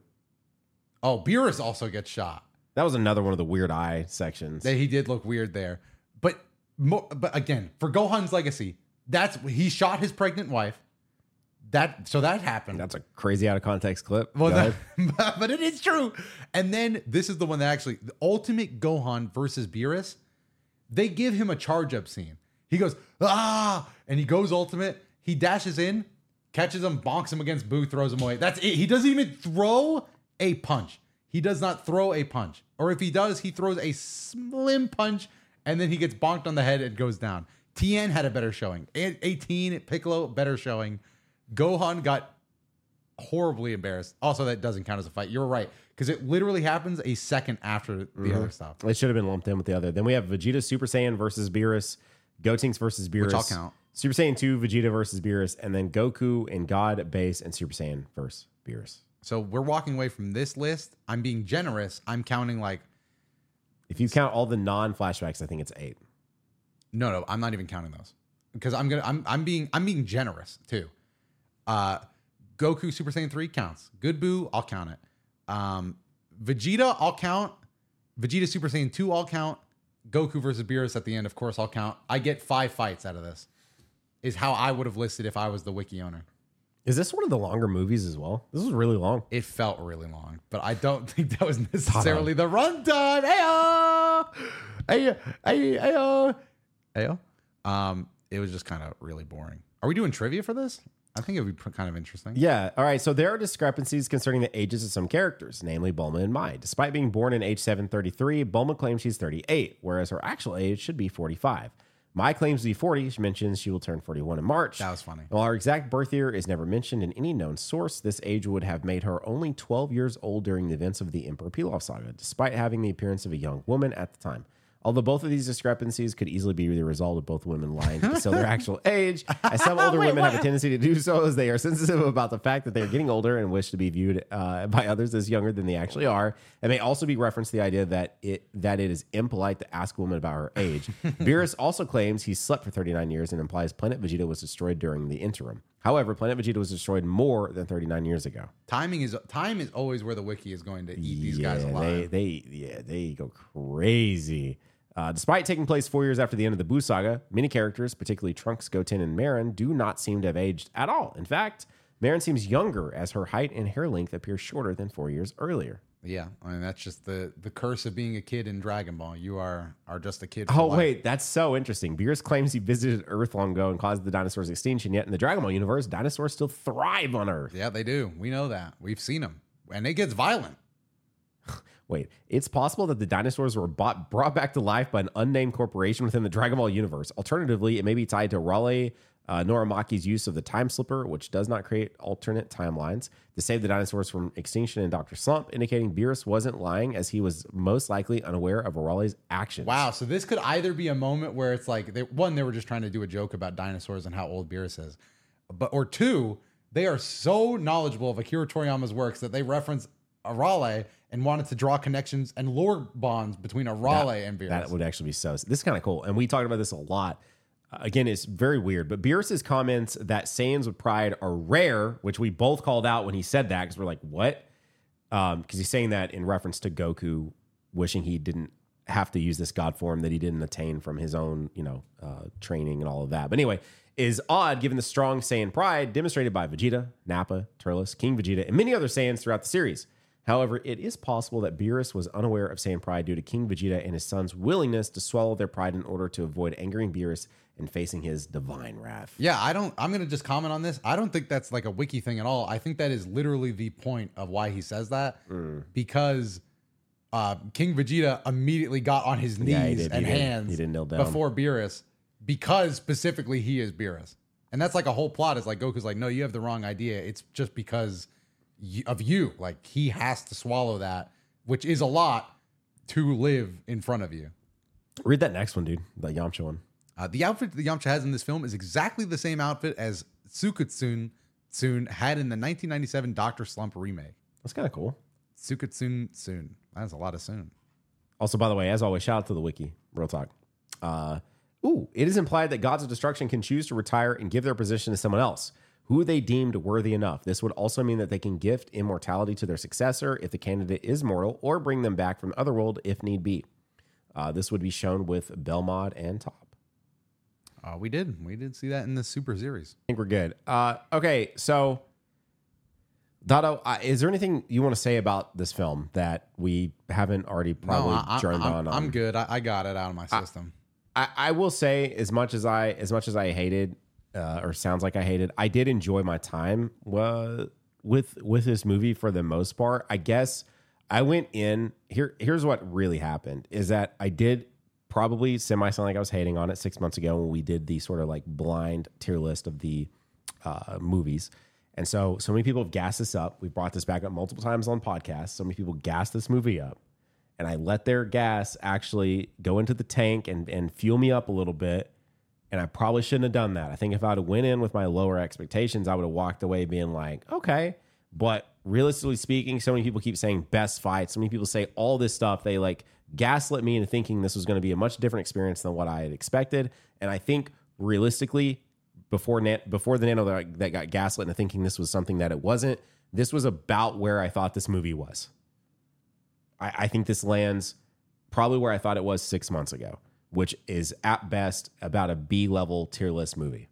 Oh, Beerus also gets shot. That was another one of the weird eye sections. He did look weird there. But again, for Gohan's legacy, he shot his pregnant wife. That happened. That's a crazy out of context clip. Well, but it is true. And then this is the one that actually, the Ultimate Gohan versus Beerus, they give him a charge up scene. He goes, and he goes ultimate. He dashes in, catches him, bonks him against Boo, throws him away. That's it. He doesn't even throw a punch. He does not throw a punch. Or if he does, he throws a slim punch and then he gets bonked on the head and goes down. Tien had a better showing. 18, Piccolo, better showing. Gohan got horribly embarrassed. Also, that doesn't count as a fight. You're right. Because it literally happens a second after the other stuff. It should have been lumped in with the other. Then we have Vegeta Super Saiyan versus Beerus, Gotenks versus Beerus. Which I'll count. Super Saiyan 2, Vegeta versus Beerus, and then Goku and God, Base, and Super Saiyan versus Beerus. So we're walking away from this list. I'm being generous. I'm counting like, if you count all the non-flashbacks, I think it's 8. no, I'm not even counting those because I'm being generous too. Goku Super Saiyan 3 counts. Good Boo, I'll count it. Vegeta, I'll count. Vegeta Super Saiyan 2, I'll count. Goku versus Beerus at the end, of course, I'll count. I get 5 fights out of this. Is how I would have listed if I was the wiki owner. Is this one of the longer movies as well? This was really long. It felt really long, but I don't think that was necessarily the runtime. Ayo. It was just kind of really boring. Are we doing trivia for this? I think it would be kind of interesting. Yeah. All right. So there are discrepancies concerning the ages of some characters, namely Bulma and Mai. Despite being born in age 733, Bulma claims she's 38, whereas her actual age should be 45. Mai claims to be 40. She mentions she will turn 41 in March. That was funny. While her exact birth year is never mentioned in any known source, this age would have made her only 12 years old during the events of the Emperor Pilaf saga, despite having the appearance of a young woman at the time. Although both of these discrepancies could easily be the result of both women lying to conceal their actual age, as some older women have a tendency to do so, as they are sensitive about the fact that they are getting older and wish to be viewed by others as younger than they actually are. It may also be referenced the idea that it is impolite to ask a woman about her age. Beerus also claims he slept for 39 years and implies Planet Vegeta was destroyed during the interim. However, Planet Vegeta was destroyed more than 39 years ago. Time is always where the wiki is going to eat these guys alive. They go crazy. Despite taking place 4 years after the end of the Buu saga, many characters, particularly Trunks, Goten, and Marin, do not seem to have aged at all. In fact, Marin seems younger as her height and hair length appear shorter than 4 years earlier. Yeah, I mean, that's just the curse of being a kid in Dragon Ball. You are just a kid. Oh, wait, that's so interesting. Beerus claims he visited Earth long ago and caused the dinosaurs' extinction, yet in the Dragon Ball universe, dinosaurs still thrive on Earth. Yeah, they do. We know that. We've seen them. And it gets violent. Wait, it's possible that the dinosaurs were brought back to life by an unnamed corporation within the Dragon Ball universe. Alternatively, it may be tied to Raleigh Noramaki's use of the Time Slipper, which does not create alternate timelines, to save the dinosaurs from extinction in Dr. Slump, indicating Beerus wasn't lying as he was most likely unaware of Raleigh's actions. Wow, so this could either be a moment where it's like, they were just trying to do a joke about dinosaurs and how old Beerus is, or two, they are so knowledgeable of Akira Toriyama's works that they reference Arale and wanted to draw connections and lore bonds between Arale and Beerus. That would actually be so. This is kind of cool. And we talked about this a lot. Again, it's very weird. But Beerus's comments that Saiyans with pride are rare, which we both called out when he said that, because we're like, what? Because he's saying that in reference to Goku wishing he didn't have to use this god form that he didn't attain from his own, training and all of that. But anyway, is odd given the strong Saiyan pride demonstrated by Vegeta, Nappa, Turles, King Vegeta, and many other Saiyans throughout the series. However, it is possible that Beerus was unaware of Saiyan pride due to King Vegeta and his son's willingness to swallow their pride in order to avoid angering Beerus and facing his divine wrath. Yeah, I'm going to just comment on this. I don't think that's like a wiki thing at all. I think that is literally the point of why he says that, because King Vegeta immediately got on his knees and hands he didn't kneel down before Beerus, because specifically he is Beerus. And that's like a whole plot. It's like Goku's like, no, you have the wrong idea. It's just because of you. Like, he has to swallow that, which is a lot, to live in front of you. Read that next one, dude. The Yamcha one. The outfit that Yamcha has in this film is exactly the same outfit as Sukutsun had in the 1997 Dr. Slump remake. That's kind of cool. Sukutsun Soon. That's a lot of soon. Also, by the way, as always, shout out to the wiki. Real talk. It is implied that gods of destruction can choose to retire and give their position to someone else who they deemed worthy enough. This would also mean that they can gift immortality to their successor if the candidate is mortal, or bring them back from Otherworld if need be. This would be shown with Belmod and Top. We did see that in the Super series. I think we're good. Okay, so Dado, is there anything you want to say about this film that we haven't already probably journed on? I'm good. I got it out of my system. I will say, as much as I hated, or sounds like I hated, I did enjoy my time with this movie for the most part. I guess I went in here's what really happened, is that I did probably sound like I was hating on it 6 months ago when we did the sort of like blind tier list of the movies. And so many people have gassed this up. We brought this back up multiple times on podcasts. So many people gassed this movie up, and I let their gas actually go into the tank and fuel me up a little bit. And I probably shouldn't have done that. I think if I'd have went in with my lower expectations, I would have walked away being like, okay. But realistically speaking, so many people keep saying best fight. So many people say all this stuff. They like gaslit me into thinking this was going to be a much different experience than what I had expected. And I think realistically, before the Nano that got gaslit into thinking this was something that it wasn't, this was about where I thought this movie was. I think this lands probably where I thought it was 6 months ago, which is at best about a B-level tier list movie.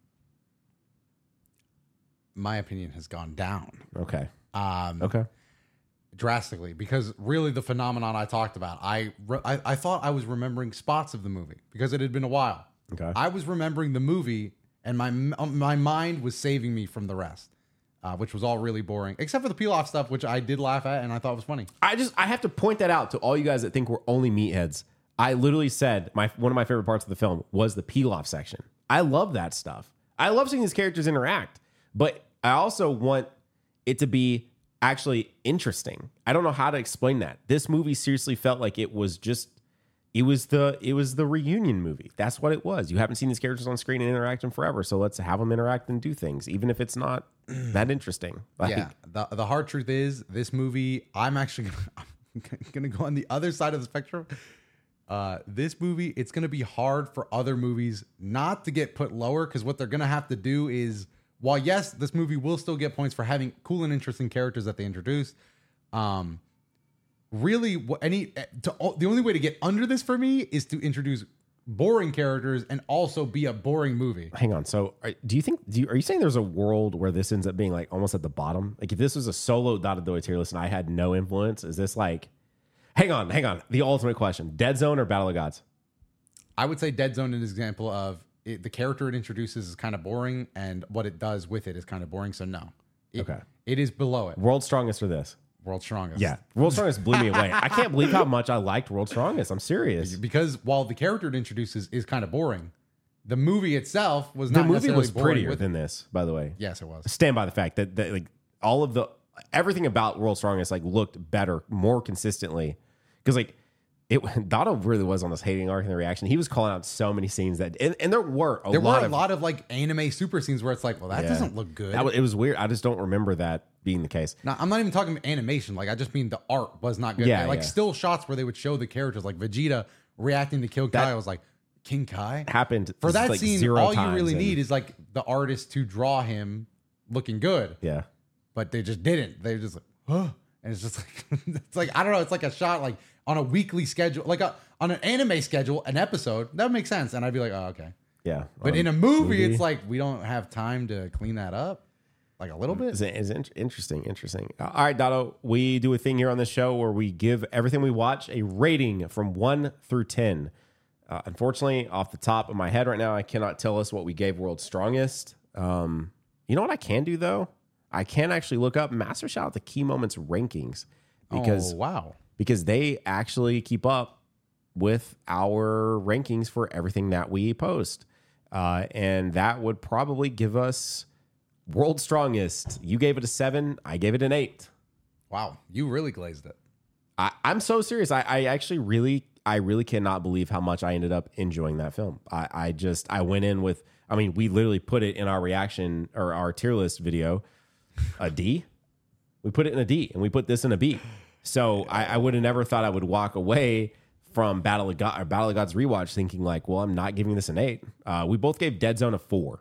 My opinion has gone down. Okay. Okay. Drastically, because really the phenomenon I talked about, I thought I was remembering spots of the movie because it had been a while. Okay. I was remembering the movie, and my mind was saving me from the rest, which was all really boring, except for the peel off stuff, which I did laugh at and I thought was funny. I have to point that out to all you guys that think we're only meatheads. I literally said one of my favorite parts of the film was the peel off section. I love that stuff. I love seeing these characters interact, but I also want it to be actually interesting. I don't know how to explain that. This movie seriously felt like it was just It was the reunion movie. That's what it was. You haven't seen these characters on screen and interact them forever, so let's have them interact and do things, even if it's not that interesting. Like, Yeah. The hard truth is, this movie, I'm gonna go on the other side of the spectrum. This movie, it's gonna be hard for other movies not to get put lower, because what they're gonna have to do is, while yes, this movie will still get points for having cool and interesting characters that they introduced, really, the only way to get under this for me is to introduce boring characters and also be a boring movie. Hang on. So, are you saying there's a world where this ends up being like almost at the bottom? Like, if this was a solo Dotted Doy tier list and I had no influence, is this like? Hang on. The ultimate question: Dead Zone or Battle of Gods? I would say Dead Zone is an example of the character it introduces is kind of boring, and what it does with it is kind of boring. So no, Okay. it is below it. World's Strongest or this? World's Strongest. Yeah, World's Strongest blew me away. I can't believe how much I liked World's Strongest. I'm serious. Because while the character it introduces is kind of boring, the movie itself was The not movie necessarily was boring prettier with than this, by the way. Yes, it was. Stand by the fact that like all of everything about World's Strongest like looked better more consistently, because like Dotto really was on this hating arc in the reaction. He was calling out so many scenes that and there were a lot of like anime super scenes where it's like, well, that doesn't look good. It was weird. I just don't remember that being the case. Now, I'm not even talking animation. Like, I just mean the art was not good. Yeah, like yeah. still shots where they would show the characters, like Vegeta reacting to Kill Kai. I was like, King Kai Happened for that like scene. zero All you times really and- need is like the artist to draw him looking good. Yeah. But they just didn't. They were just like, huh. And it's just like, it's like, I don't know. It's like a shot like on a weekly schedule, like on an anime schedule, an episode. That would make sense. And I'd be like, oh, okay. Yeah. But in a movie, it's like, we don't have time to clean that up. Like a little bit. It's interesting. All right, Dotto, we do a thing here on this show where we give everything we watch a rating from 1 through 10. Unfortunately, off the top of my head right now, I cannot tell us what we gave World's Strongest. You know what I can do, though? I can actually look up Master Shout Out the Key Moments rankings because wow. because they actually keep up with our rankings for everything that we post. And that would probably give us World's Strongest. You gave it a 7. I gave it an 8. Wow. You really glazed it. I'm so serious. I actually really cannot believe how much I ended up enjoying that film. I went in with, I mean, we literally put it in our reaction or our tier list video, a D. We put it in a D and we put this in a B. So I would have never thought I would walk away from Battle of Gods rewatch thinking like, well, I'm not giving this an 8. We both gave Dead Zone a 4.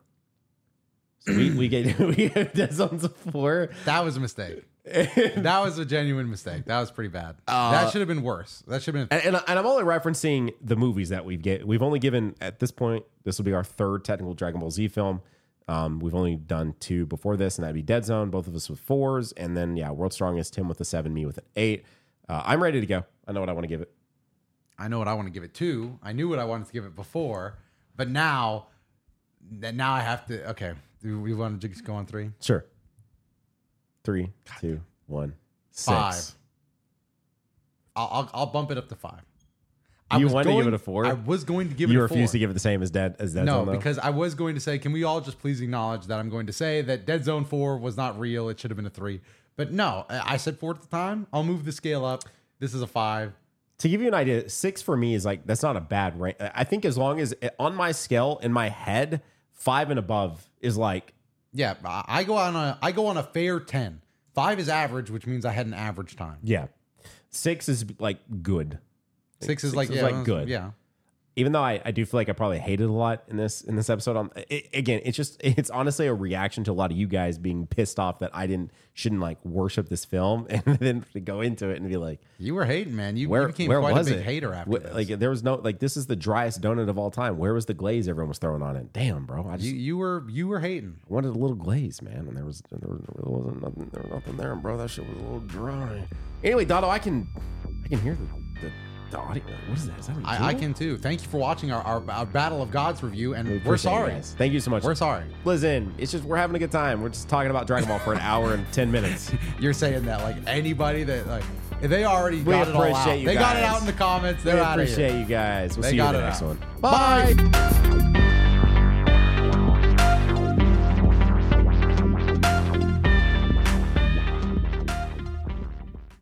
So we gave Dead Zone a 4. That was a mistake. That was a genuine mistake. That was pretty bad. That should have been worse. That should have been. And I'm only referencing the movies that we've only given at this point. This will be our 3rd technical Dragon Ball Z film. We've only done 2 before this, and that'd be Dead Zone, both of us with 4s, and then World's Strongest, Tim with a 7, me with an 8. I'm ready to go. I know what I want to give it. I know what I want to give it to. I knew what I wanted to give it before, but now I have to. Okay, do we want to just go on 3? Sure. 3, 2, 1, 6. 5. I'll bump it up to 5. You want to give it a 4? I was going to give it a 4. You refuse to give it the same as Dead No, Zone, though? because I was going to say, can we all just please acknowledge that I'm going to say that Dead Zone 4 was not real. It should have been a 3. But no, I said 4 at the time. I'll move the scale up. This is a 5. To give you an idea, 6 for me is like, that's not a bad rank. I think as long as on my scale, in my head, 5 and above is like. Yeah, I go on a fair 10. 5 is average, which means I had an average time. Yeah. 6 is like good. 6 is like good. Yeah. Even though I do feel like I probably hated a lot in this episode. Again, it's honestly a reaction to a lot of you guys being pissed off that I shouldn't like worship this film, and then to go into it and be like, you were hating, man. You became where quite was a big it? hater after this. Like there was no like this is the driest donut of all time. Where was the glaze everyone was throwing on it? Damn, bro. I just you were hating. wanted a little glaze, man, and there really wasn't nothing. There was nothing there, bro. That shit was a little dry. Anyway, Dotto, I can hear the audio. What is that? Is that what I can too. Thank you for watching our Battle of Gods review, and we're sorry. You guys. Thank you so much. We're sorry. Listen, it's just we're having a good time. We're just talking about Dragon Ball for an hour and 10 minutes. You're saying that like anybody that like they already got it all out. appreciate you They got it guys. out in the comments. We They're out of here. appreciate you guys. We'll They see you in got the it next out. one. Bye.